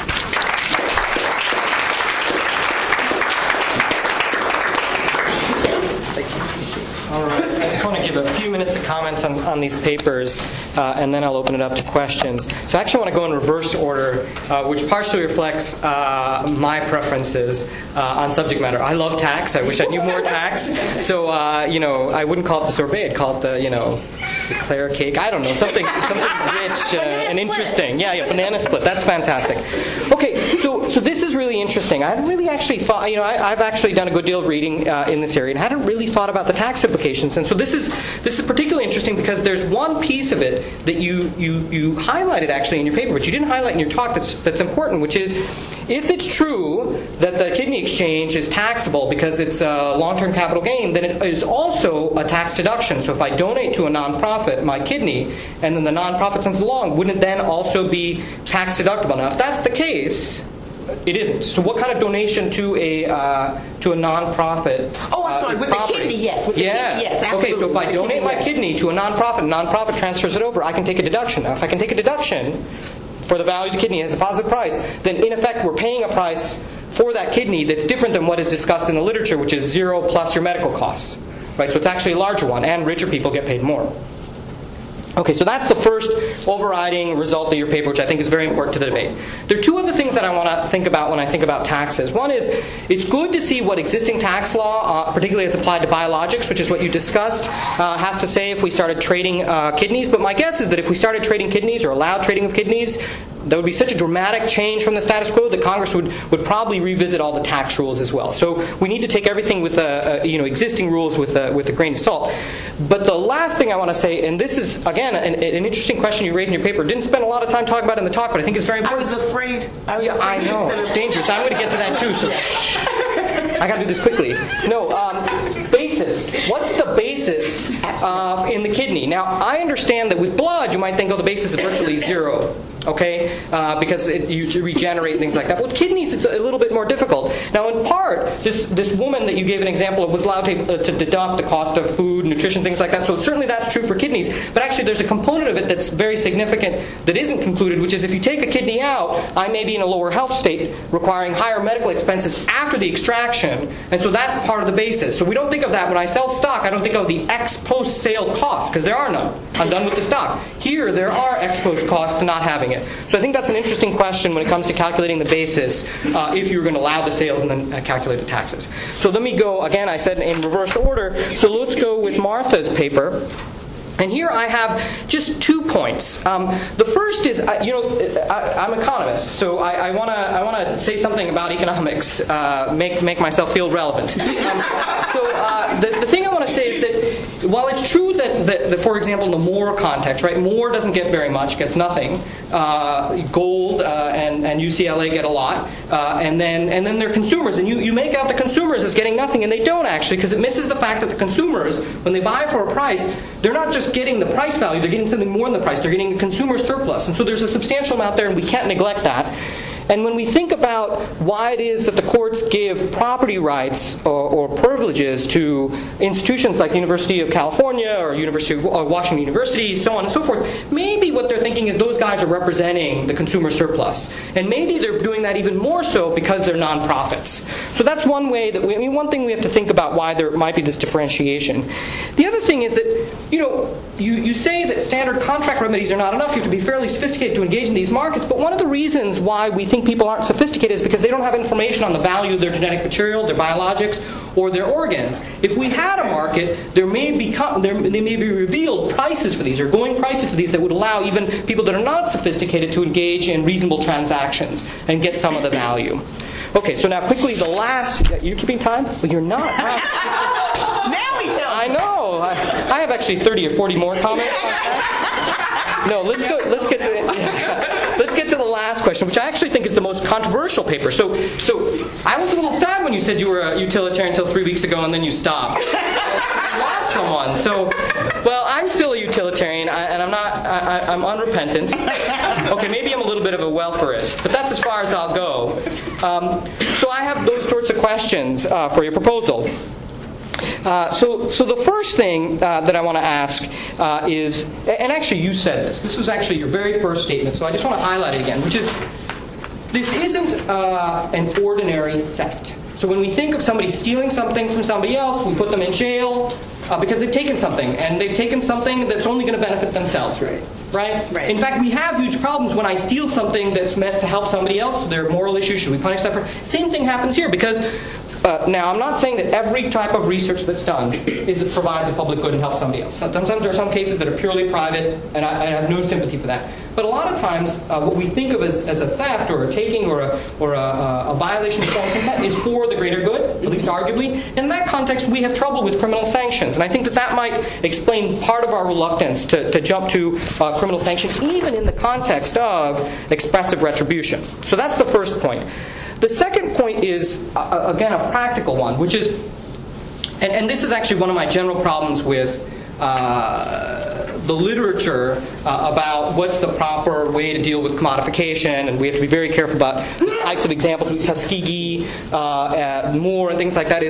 All right. I just want to give a few minutes of comments on these papers, and then I'll open it up to questions. So I actually want to go in reverse order, which partially reflects my preferences on subject matter. I love tax. I wish I knew more tax. So, I wouldn't call it the sorbet. I'd call it the eclair cake. I don't know, something rich and interesting. Yeah, banana split. That's fantastic. Okay, so this is really interesting. I hadn't really actually thought. I've actually done a good deal of reading in this area and hadn't really thought about the tax implications. And so this is particularly interesting because there's one piece of it that you highlighted actually in your paper, but you didn't highlight in your talk that's important, which is if it's true that the kidney exchange is taxable because it's a long-term capital gain, then it is also a tax deduction. So if I donate to a nonprofit my kidney, and then the nonprofit sends it along, wouldn't it then also be tax deductible? Now, if that's the case, it isn't. So what kind of donation to a nonprofit? Oh, I'm sorry. With property? The kidney, yes. With the kidney, yes. Absolutely. Okay, so if I donate my kidney to a nonprofit transfers it over, I can take a deduction. Now, if I can take a deduction for the value of the kidney as a positive price, then in effect we're paying a price for that kidney that's different than what is discussed in the literature, which is 0 plus your medical costs. Right? So it's actually a larger one, and richer people get paid more. Okay, so that's the first overriding result of your paper, which I think is very important to the debate. There are two other things that I want to think about when I think about taxes. One is, it's good to see what existing tax law, particularly as applied to biologics, which is what you discussed, has to say if we started trading kidneys. But my guess is that if we started trading kidneys or allowed trading of kidneys, there would be such a dramatic change from the status quo that Congress would probably revisit all the tax rules as well. So we need to take everything with existing rules with a grain of salt. But the last thing I want to say, and this is again an interesting question you raised in your paper. Didn't spend a lot of time talking about it in the talk, but I think it's very important. I was afraid. I know it's dangerous. I'm going to get to that too. So I got to do this quickly. No, basis. What's the basis in the kidney? Now I understand that with blood you might think, the basis is virtually 0. Okay, because you regenerate and things like that. With kidneys, it's a little bit more difficult. Now, in part, this woman that you gave an example of was allowed to deduct the cost of food, nutrition, things like that. So certainly that's true for kidneys. But actually, there's a component of it that's very significant that isn't concluded, which is if you take a kidney out, I may be in a lower health state, requiring higher medical expenses after the extraction, and so that's part of the basis. So we don't think of that when I sell stock. I don't think of the ex post sale costs because there are none. I'm done with the stock. Here, there are ex post costs to not having it. So I think that's an interesting question when it comes to calculating the basis if you're going to allow the sales and then calculate the taxes. So let me go, again, I said in reverse order, so let's go with Martha's paper. And here I have just 2 points. The first is, I'm an economist, so I want to say something about economics, make myself feel relevant. The thing I want to say is that while it's true that, for example, in the Moore context, right, Moore doesn't get very much, gets nothing. Gold and UCLA get a lot, and then they're consumers, and you make out the consumers as getting nothing, and they don't actually, because it misses the fact that the consumers, when they buy for a price, they're not just getting the price value, they're getting something more than the price, they're getting a consumer surplus, and so there's a substantial amount there, and we can't neglect that. And when we think about why it is that the courts give property rights or privileges to institutions like the University of California or Washington University, so on and so forth, maybe what they're thinking is those guys are representing the consumer surplus. And maybe they're doing that even more so because they're nonprofits. So that's one way that one thing we have to think about why there might be this differentiation. The other thing is that, you say that standard contract remedies are not enough. You have to be fairly sophisticated to engage in these markets. But one of the reasons why we think people aren't sophisticated is because they don't have information on the value of their genetic material, their biologics, or their organs. If we had a market, there may be revealed prices for these, or going prices for these, that would allow even people that are not sophisticated to engage in reasonable transactions and get some of the value. Okay, so now quickly, the last... You're keeping time? Well, you're not. Now we tell I know. I have actually 30 or 40 more comments. No, let's get to the last question, which I actually think is the most controversial paper. So I was a little sad when you said you were a utilitarian until 3 weeks ago, and then you stopped. You lost someone. So, well, I'm still a utilitarian, and I'm unrepentant. Okay, maybe I'm a little bit of a welfarist, but that's as far as I'll go. So I have those sorts of questions for your proposal. So the first thing that I want to ask is, and actually you said this. This was actually your very first statement, so I just want to highlight it again, which is, this isn't an ordinary theft. So when we think of somebody stealing something from somebody else, we put them in jail because they've taken something, and they've taken something that's only going to benefit themselves, right? In fact, we have huge problems when I steal something that's meant to help somebody else. There are moral issues. Should we punish that person? Same thing happens here, because now, I'm not saying that every type of research that's done provides a public good and helps somebody else. Sometimes there are some cases that are purely private, and I have no sympathy for that. But a lot of times, what we think of as a theft or a taking or a violation of informed consent is for the greater good, at least arguably. In that context, we have trouble with criminal sanctions. And I think that might explain part of our reluctance to jump to criminal sanction, even in the context of expressive retribution. So that's the first point. The second point is, again, a practical one, which is, and this is actually one of my general problems with the literature about what's the proper way to deal with commodification, and we have to be very careful about the types of examples with Tuskegee, Moore, and things like that.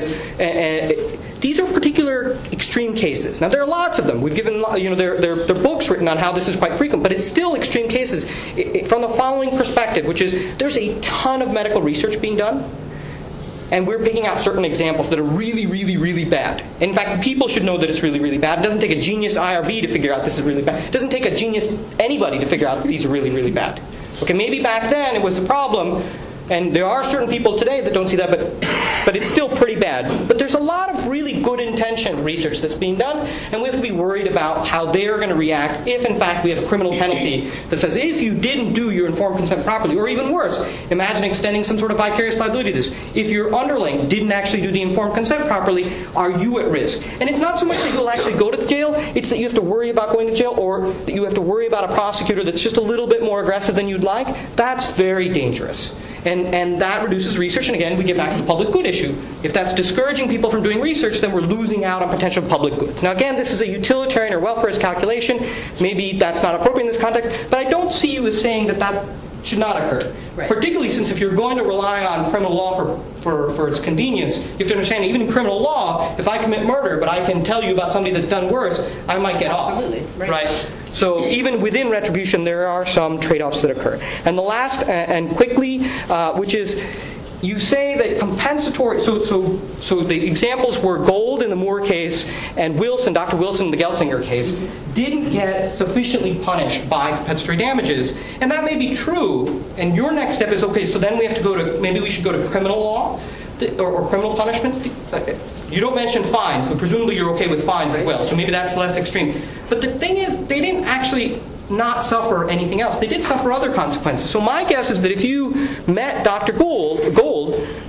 These are particular extreme cases. Now, there are lots of them. We've given, there are books written on how this is quite frequent, but it's still extreme cases from the following perspective, which is there's a ton of medical research being done, and we're picking out certain examples that are really, really, really bad. In fact, people should know that it's really, really bad. It doesn't take a genius IRB to figure out this is really bad. It doesn't take a genius anybody to figure out that these are really, really bad. Okay, maybe back then it was a problem, and there are certain people today that don't see that, but it's still pretty bad. But there's a lot of really good intentioned research that's being done, and we have to be worried about how they're going to react if, in fact, we have a criminal penalty that says if you didn't do your informed consent properly, or even worse, imagine extending some sort of vicarious liability to this. If your underling didn't actually do the informed consent properly, are you at risk? And it's not so much that you'll actually go to jail, it's that you have to worry about going to jail, or that you have to worry about a prosecutor that's just a little bit more aggressive than you'd like. That's very dangerous. And that reduces research, and again, we get back to the public good issue. If that's discouraging people from doing research, then we're losing out on potential public goods. Now again, this is a utilitarian or welfarist calculation. Maybe that's not appropriate in this context, but I don't see you as saying that should not occur. Right. Particularly since if you're going to rely on criminal law for its convenience, you have to understand even in criminal law, if I commit murder, but I can tell you about somebody that's done worse, I might get off. Absolutely. Right. So even within retribution, there are some trade-offs that occur. And the last, and quickly, which is, you say that compensatory, so the examples were Gold in the Moore case and Wilson, Dr. Wilson in the Gelsinger case, didn't get sufficiently punished by compensatory damages. And that may be true. And your next step is, okay, so then we have to maybe we should go to criminal law or criminal punishments. You don't mention fines, but presumably you're okay with fines as well. So maybe that's less extreme. But the thing is, they didn't actually not suffer anything else. They did suffer other consequences. So my guess is that if you met Dr. Gold,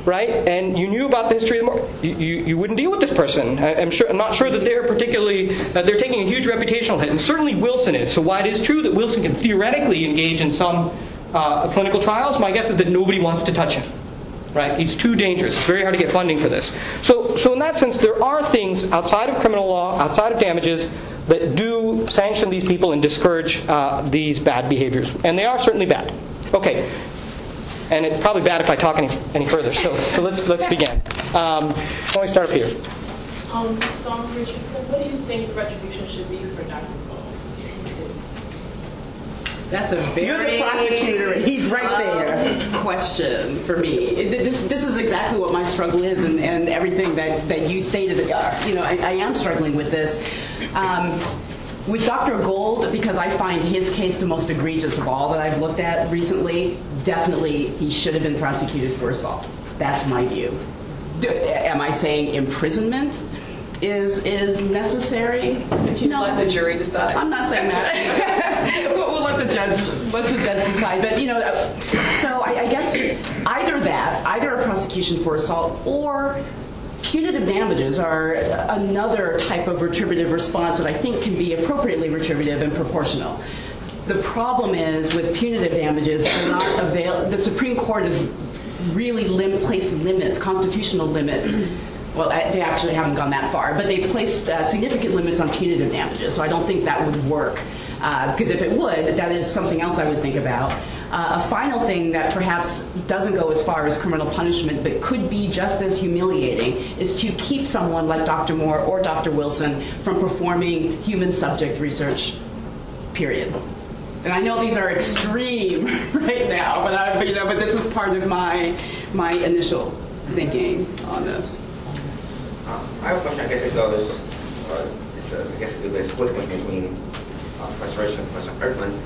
right, and you knew about the history of the market, you wouldn't deal with this person. I'm not sure that they're they're taking a huge reputational hit, and certainly Wilson is. So while it is true that Wilson can theoretically engage in some clinical trials, my guess is that nobody wants to touch him. Right? He's too dangerous. It's very hard to get funding for this. So in that sense, there are things outside of criminal law, outside of damages, that do sanction these people and discourage these bad behaviors. And they are certainly bad. Okay. And it's probably bad if I talk any further. So let's begin. Why don't we start up here? So Richard, what do you think retribution should be for Dr. Gold? That's a very You're the prosecutor, and he's right there. Question for me. This is exactly what my struggle is, and everything that you stated. I am struggling with this. With Dr. Gold, because I find his case the most egregious of all that I've looked at recently, definitely he should have been prosecuted for assault. That's my view. Am I saying imprisonment is necessary? Let the jury decide. I'm not saying that. We'll let the judge decide. But so I guess either a prosecution for assault or punitive damages are another type of retributive response that I think can be appropriately retributive and proportional. The problem is with punitive damages, the Supreme Court has really placed limits, constitutional limits. Well, they actually haven't gone that far, but they placed significant limits on punitive damages, so I don't think that would work. Because if it would, that is something else I would think about. A final thing that perhaps doesn't go as far as criminal punishment, but could be just as humiliating, is to keep someone like Dr. Moore or Dr. Wilson from performing human subject research, period. And I know these are extreme right now, but this is part of my initial thinking on this. I have a question. I guess it goes. It's a good way to split question between Professor Rich and Professor Kirkman.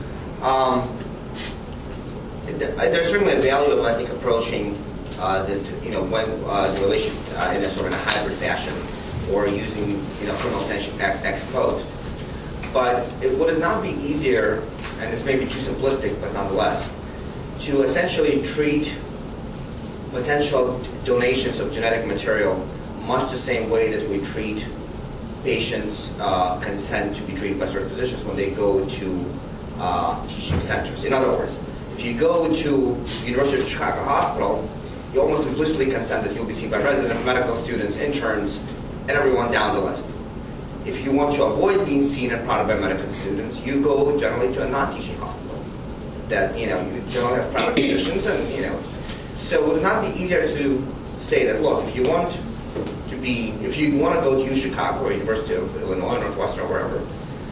There's certainly a value of, I think, approaching the relation in a sort of a hybrid fashion, or using criminal sanction ex post. But would it not be easier, and this may be too simplistic, but nonetheless, to essentially treat potential donations of genetic material much the same way that we treat patients' consent to be treated by certain physicians when they go to teaching centers? In other words, if you go to University of Chicago Hospital, you almost implicitly consent that you'll be seen by residents, medical students, interns, and everyone down the list. If you want to avoid being seen and prodded by medical students, you go generally to a non-teaching hospital that you generally have private physicians, and So would it not be easier to say that, look, if you want to go to Chicago or University of Illinois, Northwestern, or wherever,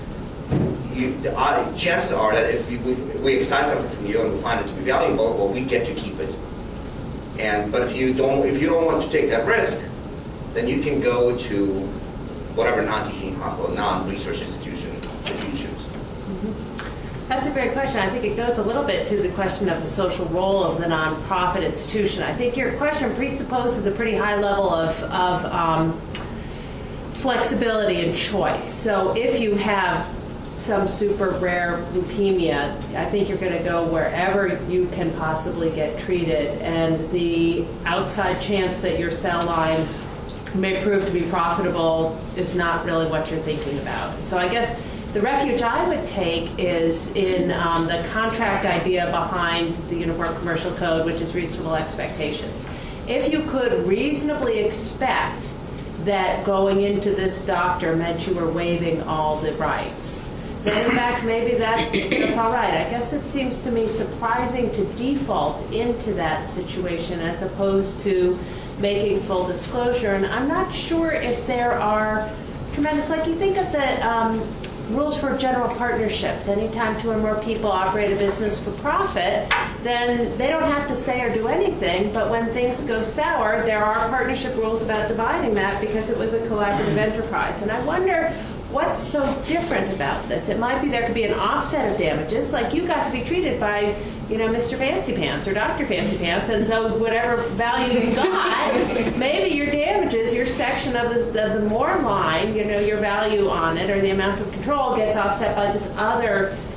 chances are that if we excise something from you and we find it to be valuable, well, we get to keep it. But if you don't want to take that risk, then you can go to whatever non-teaching hospital, non-research institution that you choose. That's a great question. I think it goes a little bit to the question of the social role of the nonprofit institution. I think your question presupposes a pretty high level of flexibility and choice. So if you have some super rare leukemia, I think you're going to go wherever you can possibly get treated, and the outside chance that your cell line may prove to be profitable is not really what you're thinking about. So I guess the refuge I would take is in the contract idea behind the Uniform Commercial Code, which is reasonable expectations. If you could reasonably expect that going into this doctor meant you were waiving all the rights, then in fact maybe that's all right. I guess it seems to me surprising to default into that situation as opposed to making full disclosure. And I'm not sure if there are tremendous, like you think of the rules for general partnerships. Anytime two or more people operate a business for profit, then they don't have to say or do anything, but when things go sour, there are partnership rules about dividing that because it was a collaborative enterprise. And I wonder what's so different about this. It might be there could be an offset of damages, like you got to be treated by, Mr. Fancy Pants or Dr. Fancy Pants, and so whatever value you got, maybe your damages, your section of the Moore line, your value on it or the amount of control gets offset by this other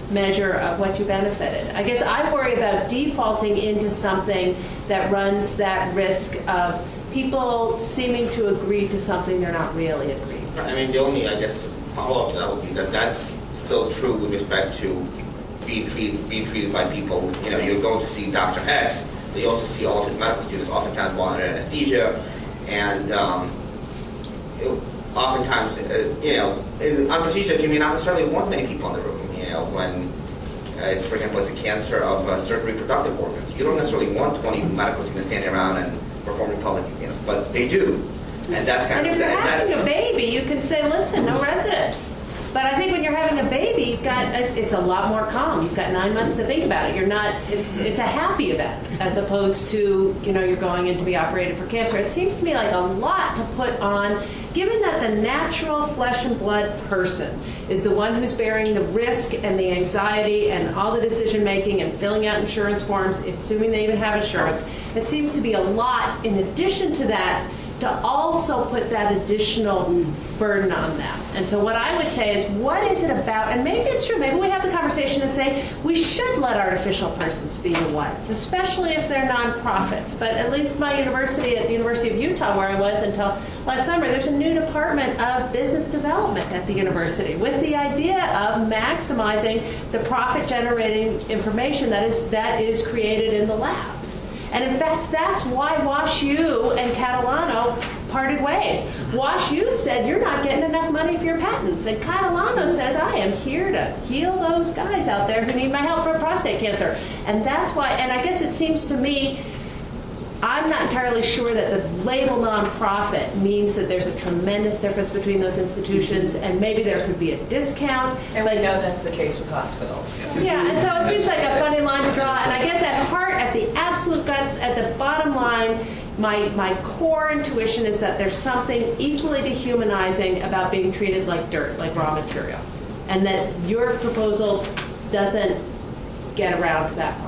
measure of what you benefited. I guess I worry about defaulting into something that runs that risk of people seeming to agree to something they're not really agreeing. I mean, the only, I guess, follow-up to that would be that that's still true with respect to being treated by people. You know, you're going to see Dr. X, but you also see all of his medical students oftentimes while under anesthesia, and oftentimes, on procedure, you may not necessarily want many people in the room. You know, when it's, for example, it's a cancer of certain reproductive organs, you don't necessarily want 20 medical students standing around and performing public exams, but they do, and that's kind and of. if you're having a baby, you can say, "Listen, no residents." But I think when you're having a baby, it's a lot more calm. You've got 9 months to think about it. You're not. It's a happy event as opposed to you're going in to be operated for cancer. It seems to me like a lot to put on, given that the natural flesh and blood person is the one who's bearing the risk and the anxiety and all the decision making and filling out insurance forms, assuming they even have insurance. It seems to be a lot in addition to that, to also put that additional burden on them. And so what I would say is, what is it about, and maybe it's true, maybe we have the conversation and say, we should let artificial persons be the ones, especially if they're nonprofits. But at least my university, at the University of Utah, where I was until last summer, there's a new department of business development at the university with the idea of maximizing the profit-generating information that is created in the labs. And in fact, that's why WashU and Catalano parted ways. WashU said, you're not getting enough money for your patents. And Catalano says, I am here to heal those guys out there who need my help for prostate cancer. And that's why, and I guess it seems to me, I'm not entirely sure that the label nonprofit means that there's a tremendous difference between those institutions, and maybe there could be a discount. And we know that's the case with hospitals. Yeah, and so it seems like a funny line to draw. And I guess at heart, at the absolute gut, at the bottom line, my core intuition is that there's something equally dehumanizing about being treated like dirt, like raw material, and that your proposal doesn't get around to that problem.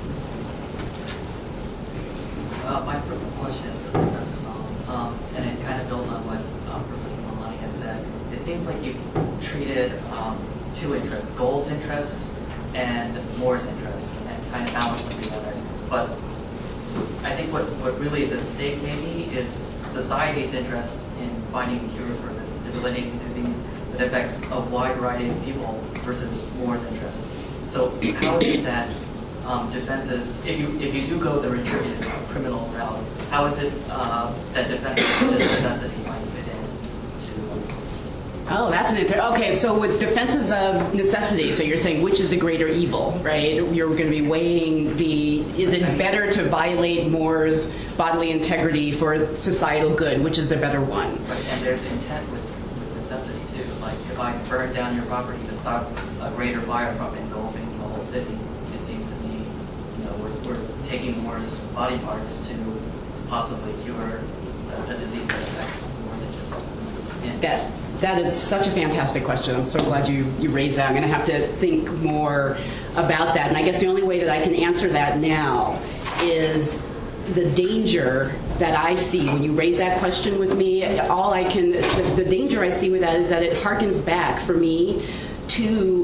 My question is to Professor Solomon, and it kind of builds on what Professor Malani had said. It seems like you've treated two interests, Gold's interests and Moore's interests, and kind of balanced them together. But I think what really is at stake maybe is society's interest in finding a cure for this debilitating disease that affects a wide variety of people versus Moore's interests. So how is it that defenses, if you do go the retributive criminal route, how is it that defenses of necessity might fit in? Oh, that's okay. So with defenses of necessity, so you're saying which is the greater evil, right? You're going to be weighing is it better to violate Moore's bodily integrity for societal good, which is the better one? Right, and there's intent with necessity too. Like if I burn down your property to stop a greater fire from engulfing the whole city, it seems to me, we're taking Moore's body parts to possibly cure a disease that affects more than just him. That is such a fantastic question. I'm so glad you raised that. I'm going to have to think more about that. And I guess the only way that I can answer that now is the danger that I see when you raise that question with me. The danger I see with that is that it harkens back for me to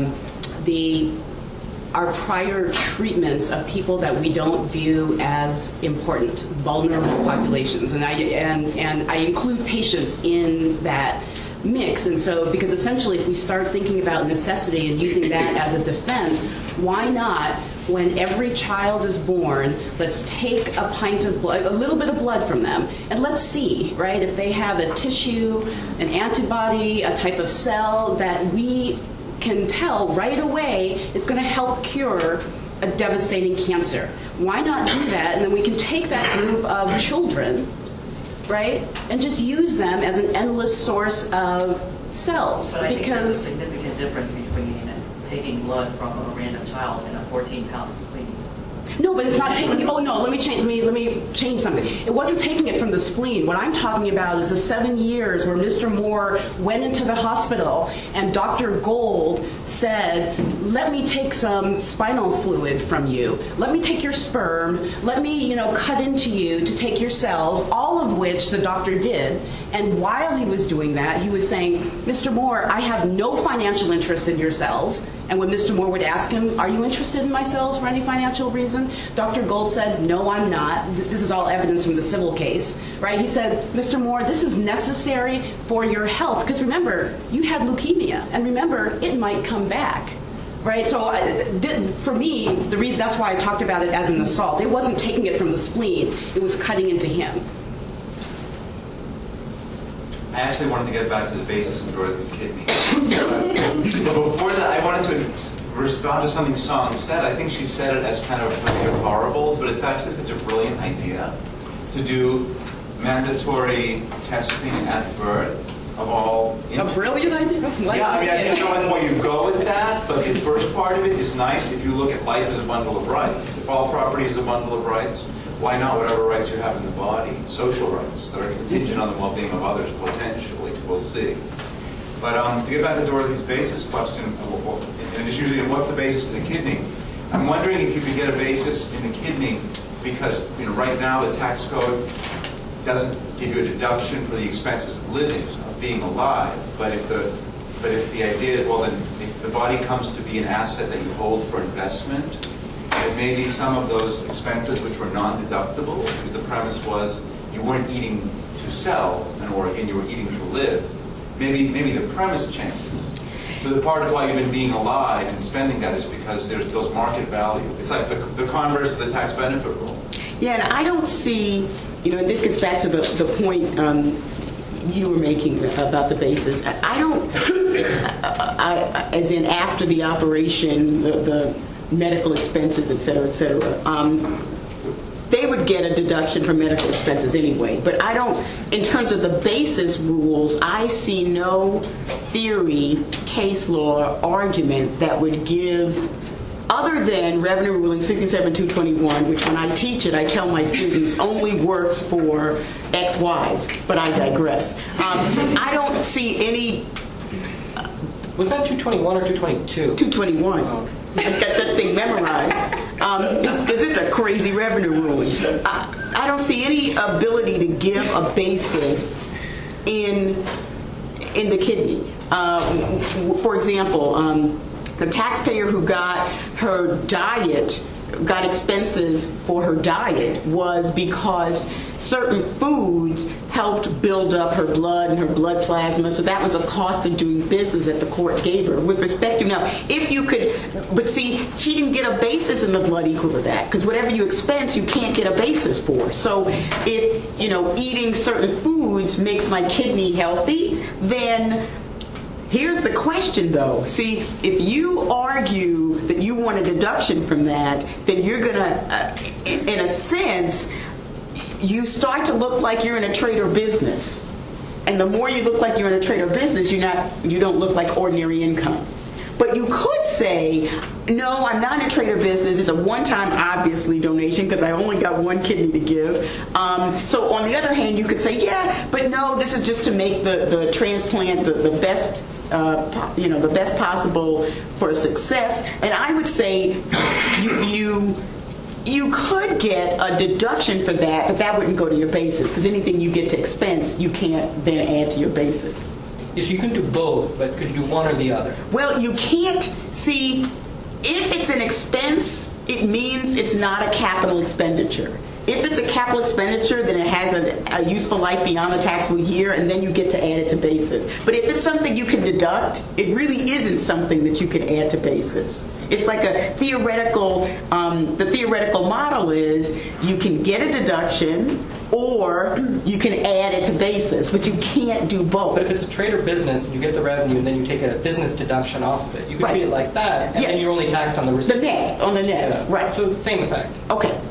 our prior treatments of people that we don't view as important, vulnerable populations, and I include patients in that mix. And so, because essentially, if we start thinking about necessity and using that as a defense, why not, when every child is born, let's take a pint of blood, a little bit of blood from them, and let's see, right, if they have a tissue, an antibody, a type of cell that we can tell right away is going to help cure a devastating cancer. Why not do that? And then we can take that group of children, right, and just use them as an endless source of cells. But I think there's a significant difference between taking blood from a random child and a 14-pound spleen. No, but it's not taking. Oh no, let me change something. It wasn't taking it from the spleen. What I'm talking about is the 7 years where Mr. Moore went into the hospital and Dr. Gold said, "Let me take some spinal fluid from you. Let me take your sperm. Let me, cut into you to take your cells." All of which the doctor did. And while he was doing that, he was saying, "Mr. Moore, I have no financial interest in your cells, And when Mr. Moore would ask him, are you interested in my cells for any financial reason? Dr. Gold said, no, I'm not. This is all evidence from the civil case, right? He said, Mr. Moore, this is necessary for your health. Because remember, you had leukemia. And remember, it might come back. Right, so for me, the reason that's why I talked about it as an assault. It wasn't taking it from the spleen; it was cutting into him. I actually wanted to get back to the basis of Dorothy's kidney. But before that, I wanted to respond to something Song said. I think she said it as kind of a play of horribles, but it's actually such a brilliant idea to do mandatory testing at birth of all. A brilliant idea. Yeah, I mean, I don't know where you go with that, but the first part of it is nice if you look at life as a bundle of rights. If all property is a bundle of rights, why not whatever rights you have in the body? Social rights that are contingent on the well-being of others, potentially. We'll see. But to get back to Dorothy's basis question, and it's usually what's the basis of the kidney? I'm wondering if you could get a basis in the kidney because right now the tax code doesn't give you a deduction for the expenses of living, of being alive. But if the idea is, well, then if the body comes to be an asset that you hold for investment, it may be some of those expenses which were non-deductible, because the premise was you weren't eating to sell an organ, you were eating to live. Maybe the premise changes. So the part of why you've been being alive and spending that is because there's those market value. It's like the converse of the tax benefit rule. Yeah, and I don't see, and this gets back to the point you were making about the basis. I don't, as in after the operation, the medical expenses, et cetera, they would get a deduction for medical expenses anyway. But I don't, in terms of the basis rules, I see no theory, case law, argument that would give, other than Revenue Ruling 67-221, which when I teach it, I tell my students only works for ex-wives, but I digress. I don't see any... Was that 221 or 222? 221. Oh. I got that thing memorized. Because it's a crazy revenue ruling. I don't see any ability to give a basis in the kidney. For example, the taxpayer who got expenses for her diet was because certain foods helped build up her blood and her blood plasma, so that was a cost of doing business that the court gave her. With respect to now, if you could, but see, she didn't get a basis in the blood equal to that, because whatever you expense, you can't get a basis for. So if, eating certain foods makes my kidney healthy, then here's the question, though. See, if you argue that you want a deduction from that, then you're going to, in a sense, you start to look like you're in a trade or business. And the more you look like you're in a trade or business, you don't look like ordinary income. But you could say, no, I'm not in a trade or business. It's a one-time, obviously, donation because I only got one kidney to give. So on the other hand, you could say, yeah, but no, this is just to make the transplant the best the best possible for success. And I would say you could get a deduction for that, but that wouldn't go to your basis, because anything you get to expense, you can't then add to your basis. Yes, you can do both, but could you do one or the other? Well, you can't. See, if it's an expense, it means it's not a capital expenditure. If it's a capital expenditure, then it has a useful life beyond the taxable year, and then you get to add it to basis. But if it's something you can deduct, it really isn't something that you can add to basis. It's like a theoretical, the theoretical model is you can get a deduction or you can add it to basis, but you can't do both. But if it's a trade or business, you get the revenue and then you take a business deduction off of it. You can treat it like that, and then you're only taxed on the receipt. The net, on the net, yeah. Right. So same effect. Okay.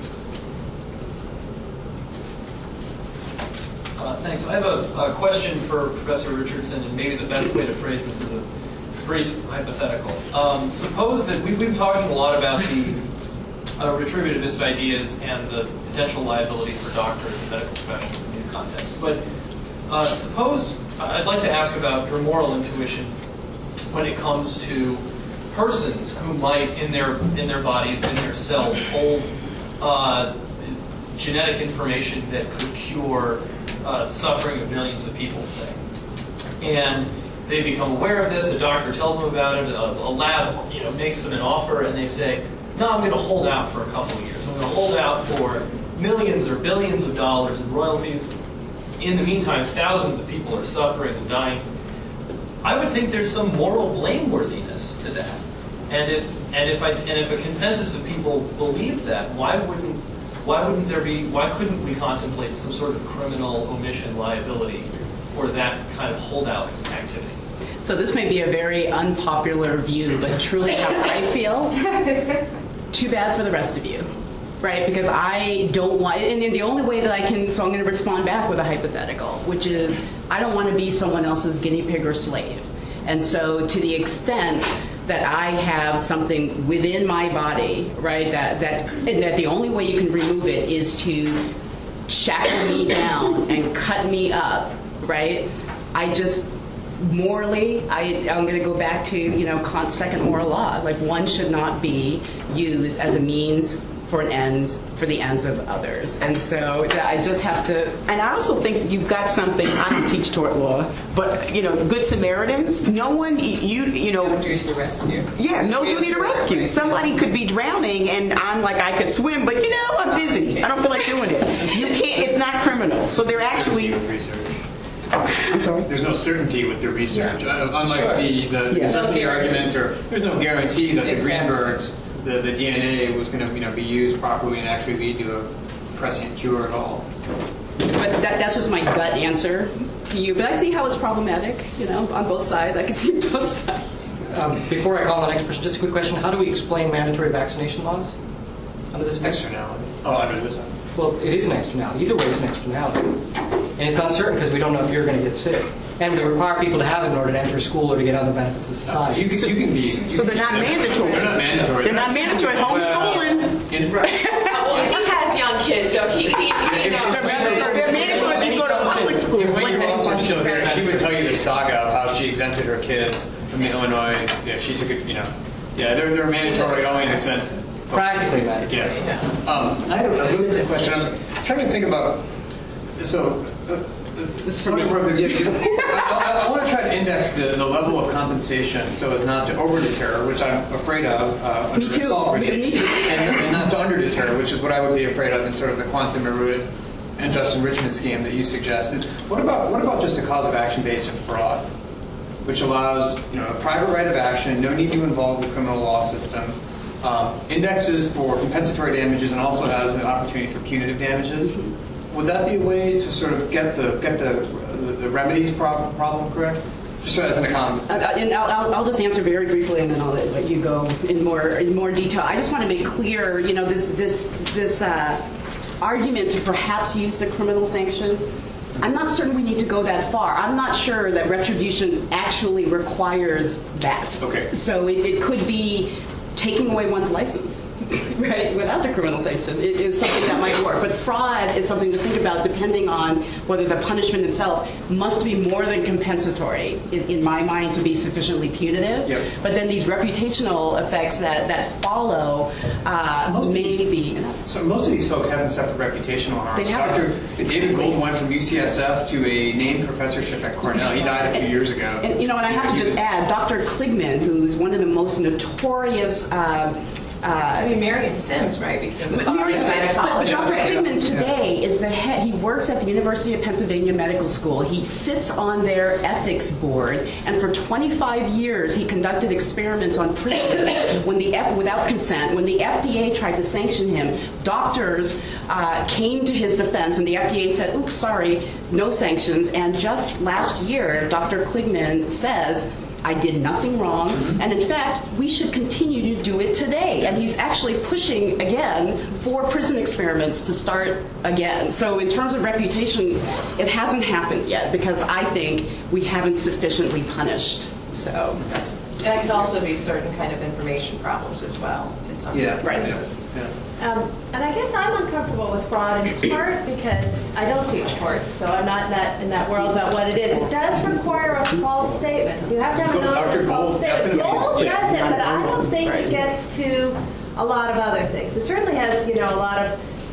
Thanks. I have a question for Professor Richardson, and maybe the best way to phrase this is a brief hypothetical. Suppose that we've been talking a lot about the retributivist ideas and the potential liability for doctors and medical professionals in these contexts. But suppose I'd like to ask about your moral intuition when it comes to persons who might, in their bodies, in their cells, hold genetic information that could cure suffering of millions of people, say. And they become aware of this, a doctor tells them about it, a lab makes them an offer, and they say, no, I'm going to hold out for a couple of years. I'm going to hold out for millions or billions of dollars in royalties. In the meantime, thousands of people are suffering and dying. I would think there's some moral blameworthiness to that. And if a consensus of people believe that, why couldn't we contemplate some sort of criminal omission liability for that kind of holdout activity? So this may be a very unpopular view, but truly how I feel, too bad for the rest of you. Right, because I don't want, and the only way that I can, so I'm going to respond back with a hypothetical, which is I don't want to be someone else's guinea pig or slave. And so to the extent that I have something within my body, right, that the only way you can remove it is to shackle me down and cut me up, right, I just, morally, I'm going to go back to, Kant's second moral law. Like, one should not be used as a means for the ends of others. And so I just have to... And I also think you've got something, I don't teach tort law, but, Good Samaritans, no one, No duty to rescue. Yeah, no duty to rescue. Somebody could be drowning and I'm like, I could swim, but I'm busy. I don't feel like doing it. You can't, it's not criminal. So they're actually... I'm sorry? There's no certainty with the research. Unlike the necessity argument, or there's no guarantee that the Greenbergs, the DNA was going to be used properly and actually lead to a prescient cure at all. But that's just my gut answer to you. But I see how it's problematic, on both sides. I can see both sides. Before I call the next person, just a quick question. How do we explain mandatory vaccination laws? Under this externality. Under this one. Well, it is an externality. Either way, it's an externality. And it's uncertain because we don't know if you're going to get sick. And we require people to have it in order to enter school or to get other benefits of society. So they're not mandatory. They're not mandatory. They're not mandatory. Homeschooling. Well, he has young kids, so he they're mandatory if you go to public school. She would tell you the saga of how she exempted her kids from the Illinois. She took it. They're mandatory only in the sense that practically mandatory. I have a really good question. I'm trying to think about. So. I want to try to index the level of compensation so as not to over-deter, which I'm afraid of under the assault regime, and not to under-deter, which is what I would be afraid of in sort of the quantum erudite and just enrichment scheme that you suggested. What about just a cause of action based on fraud, which allows a private right of action, no need to involve the criminal law system, indexes for compensatory damages, and also has an opportunity for punitive damages? Would that be a way to sort of get the remedies problem correct? Just as an economist. And I'll just answer very briefly, and then I'll let you go in more detail. I just want to make clear, this argument to perhaps use the criminal sanction. I'm not certain we need to go that far. I'm not sure that retribution actually requires that. Okay. So it could be taking away one's license. Right, without the criminal sanction, it is something that might work. But fraud is something to think about depending on whether the punishment itself must be more than compensatory, in my mind, to be sufficiently punitive. Yep. But then these reputational effects that follow may be... So most of these folks haven't suffered reputational harm. They haven't. Dr. David Gold went from UCSF to a named professorship at Cornell. He died a few years ago. And I have to just add, Dr. Kligman, who's one of the most notorious... Marion Sims, right? But Dr. Kligman today is the head. He works at the University of Pennsylvania Medical School. He sits on their ethics board, and for 25 years he conducted experiments on prisoners without consent. When the FDA tried to sanction him, doctors came to his defense, and the FDA said, "Oops, sorry, no sanctions." And just last year, Dr. Kligman says, I did nothing wrong, and in fact, we should continue to do it today. And he's actually pushing, again, for prison experiments to start again. So in terms of reputation, it hasn't happened yet, because I think we haven't sufficiently punished. So that's... And that could also be certain kind of information problems as well in some instances. And I guess I'm uncomfortable with fraud in part because I don't teach torts, so I'm not in that world about what it is. It does require a false statement. So you have to have a false statement. Gold does it, but I don't think it gets to a lot of other things. It certainly has, a lot of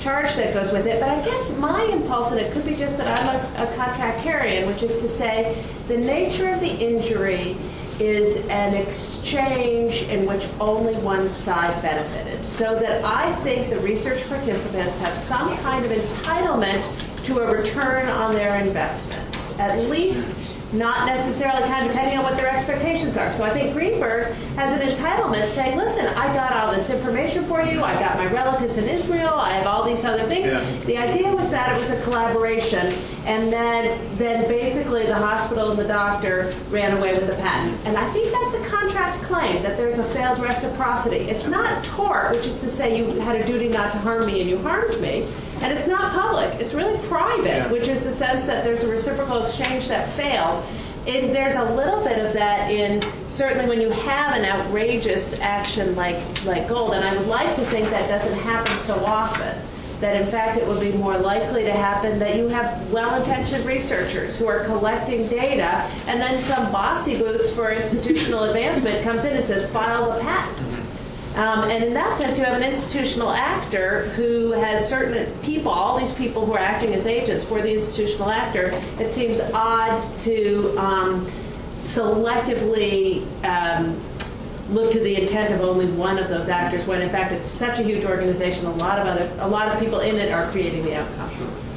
charge that goes with it. But I guess my impulse, and it could be just that I'm a contractarian, which is to say the nature of the injury is an exchange in which only one side benefited. So that I think the research participants have some kind of entitlement to a return on their investments, at least not necessarily kind of depending on what their expectations are. So I think Greenberg has an entitlement saying, listen, I got all this information for you, I got my relatives in Israel, I have all these other things. Yeah. The idea was that it was a collaboration, and then basically the hospital and the doctor ran away with the patent. And I think that's a contract claim, that there's a failed reciprocity. It's not tort, which is to say you had a duty not to harm me and you harmed me. And it's not public. It's really private, which is the sense that there's a reciprocal exchange that failed. There's a little bit of that in, certainly when you have an outrageous action like Gold, and I would like to think that doesn't happen so often, that in fact it would be more likely to happen that you have well-intentioned researchers who are collecting data, and then some bossy boots for institutional advancement comes in and says, file the patent. And in that sense, you have an institutional actor who has certain people, all these people who are acting as agents for the institutional actor. It seems odd to selectively look to the intent of only one of those actors when, in fact, it's such a huge organization. A lot of people in it are creating the outcome.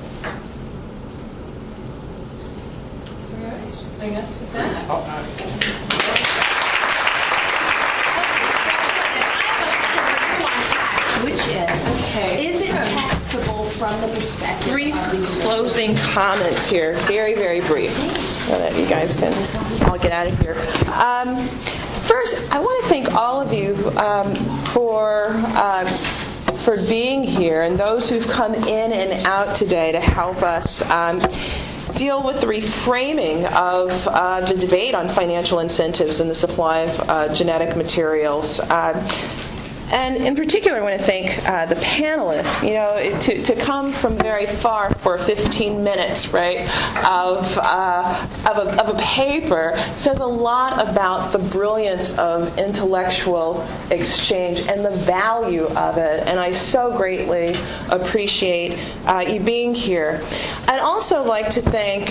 All right. I guess with that. Which is it taxable from the perspective Brief closing comments here, very, very brief, so that you guys can all get out of here. First, I want to thank all of you for being here, and those who've come in and out today to help us deal with the reframing of the debate on financial incentives and the supply of genetic materials. And in particular, I want to thank the panelists. You know, to come from very far for 15 minutes, right, of a paper says a lot about the brilliance of intellectual exchange and the value of it. And I so greatly appreciate you being here. I'd also like to thank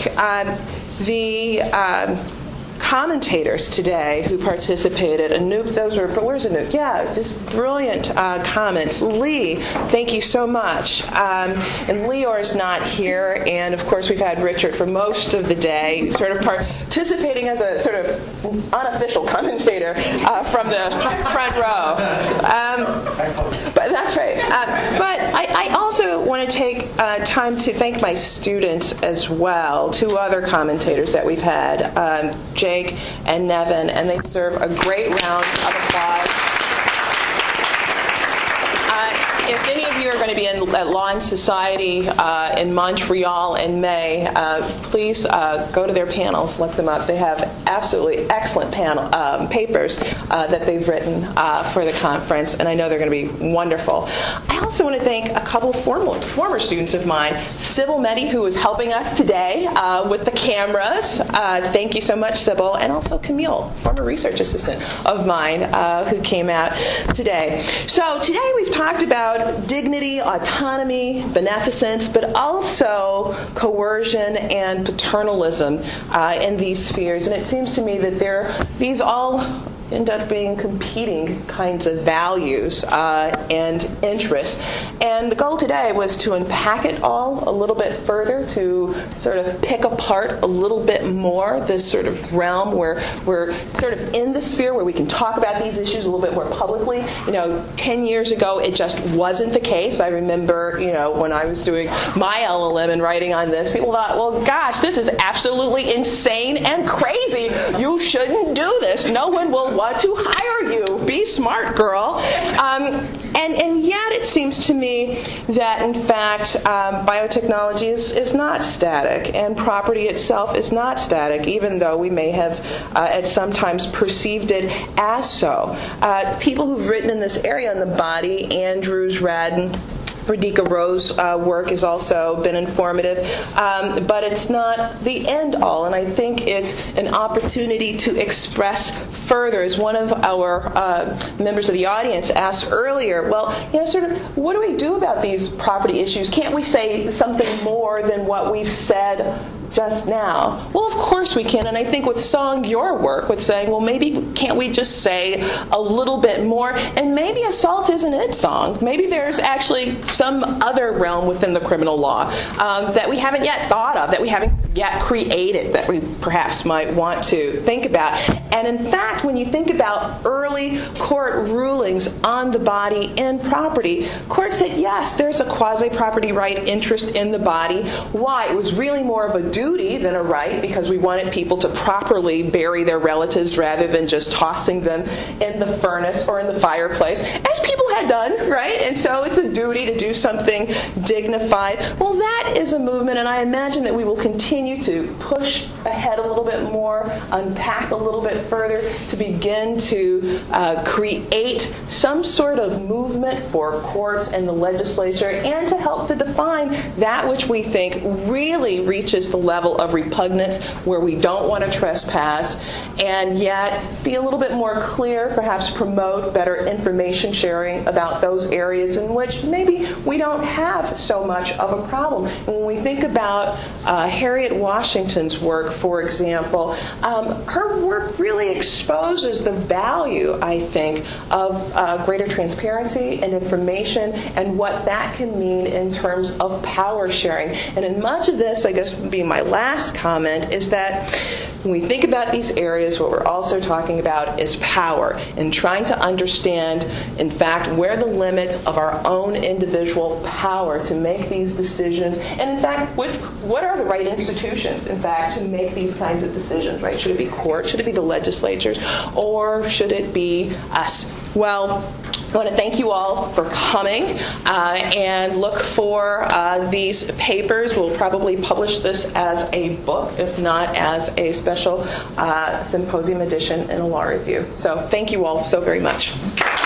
the commentators today who participated. Anoop, where's Anoop? Yeah, just brilliant comments. Lee, thank you so much. And Leor's not here, and of course we've had Richard for most of the day, sort of participating as a sort of unofficial commentator from the front row. But that's right. But I also want to take time to thank my students as well, two other commentators that we've had, Jake and Nevin, and they deserve a great round of applause. If any of you are going to be at Law and Society in Montreal in May, please go to their panels, look them up. They have absolutely excellent papers that they've written for the conference, and I know they're going to be wonderful. I also want to thank a couple of former students of mine, Sybil Meddy, who is helping us today with the cameras. Thank you so much, Sybil, and also Camille, former research assistant of mine, who came out today. So today we've talked about dignity, autonomy, beneficence, but also coercion and paternalism in these spheres. And it seems to me that these all end up being competing kinds of values and interests. And the goal today was to unpack it all a little bit further, to sort of pick apart a little bit more this sort of realm where we're sort of in the sphere where we can talk about these issues a little bit more publicly. 10 years ago, it just wasn't the case. I remember, when I was doing my LLM and writing on this, people thought, well, gosh, this is absolutely insane and crazy. You shouldn't do this. No one will want to hire you. Be smart, girl. And yet it seems to me that, in fact, biotechnology is not static, and property itself is not static, even though we may have at some times perceived it as so. People who've written in this area on the body, Andrews, Radden, Radhika Rowe's work has also been informative, but it's not the end all, and I think it's an opportunity to express further. As one of our members of the audience asked earlier, well, sort of, what do we do about these property issues? Can't we say something more than what we've said just now? Well, of course we can, and I think with Song, your work with saying, well, maybe can't we just say a little bit more, and maybe assault isn't it, Song. Maybe there's actually some other realm within the criminal law that we haven't yet thought of, that we haven't yet created, that we perhaps might want to think about. And in fact, when you think about early court rulings on the body and property, courts said, yes, there's a quasi-property right interest in the body. Why? It was really more of a duty than a right, because we wanted people to properly bury their relatives rather than just tossing them in the furnace or in the fireplace, as people had done, right? And so it's a duty to do something dignified. Well, that is a movement, and I imagine that we will continue to push ahead a little bit more, unpack a little bit further, to begin to create some sort of movement for courts and the legislature, and to help to define that which we think really reaches the level of repugnance, where we don't want to trespass, and yet be a little bit more clear, perhaps promote better information sharing about those areas in which maybe we don't have so much of a problem. And when we think about Harriet Washington's work, for example, her work really exposes the value, I think, of greater transparency and information, and what that can mean in terms of power sharing. And in much of this, I guess being my last comment, is that when we think about these areas, what we're also talking about is power, and trying to understand, in fact, where the limits of our own individual power to make these decisions, and in fact, what are the right institutions, in fact, to make these kinds of decisions, right? Should it be courts? Should it be the legislatures? Or should it be us? Well, I want to thank you all for coming, and look for these papers. We'll probably publish this as a book, if not as a special symposium edition in a law review. So thank you all so very much.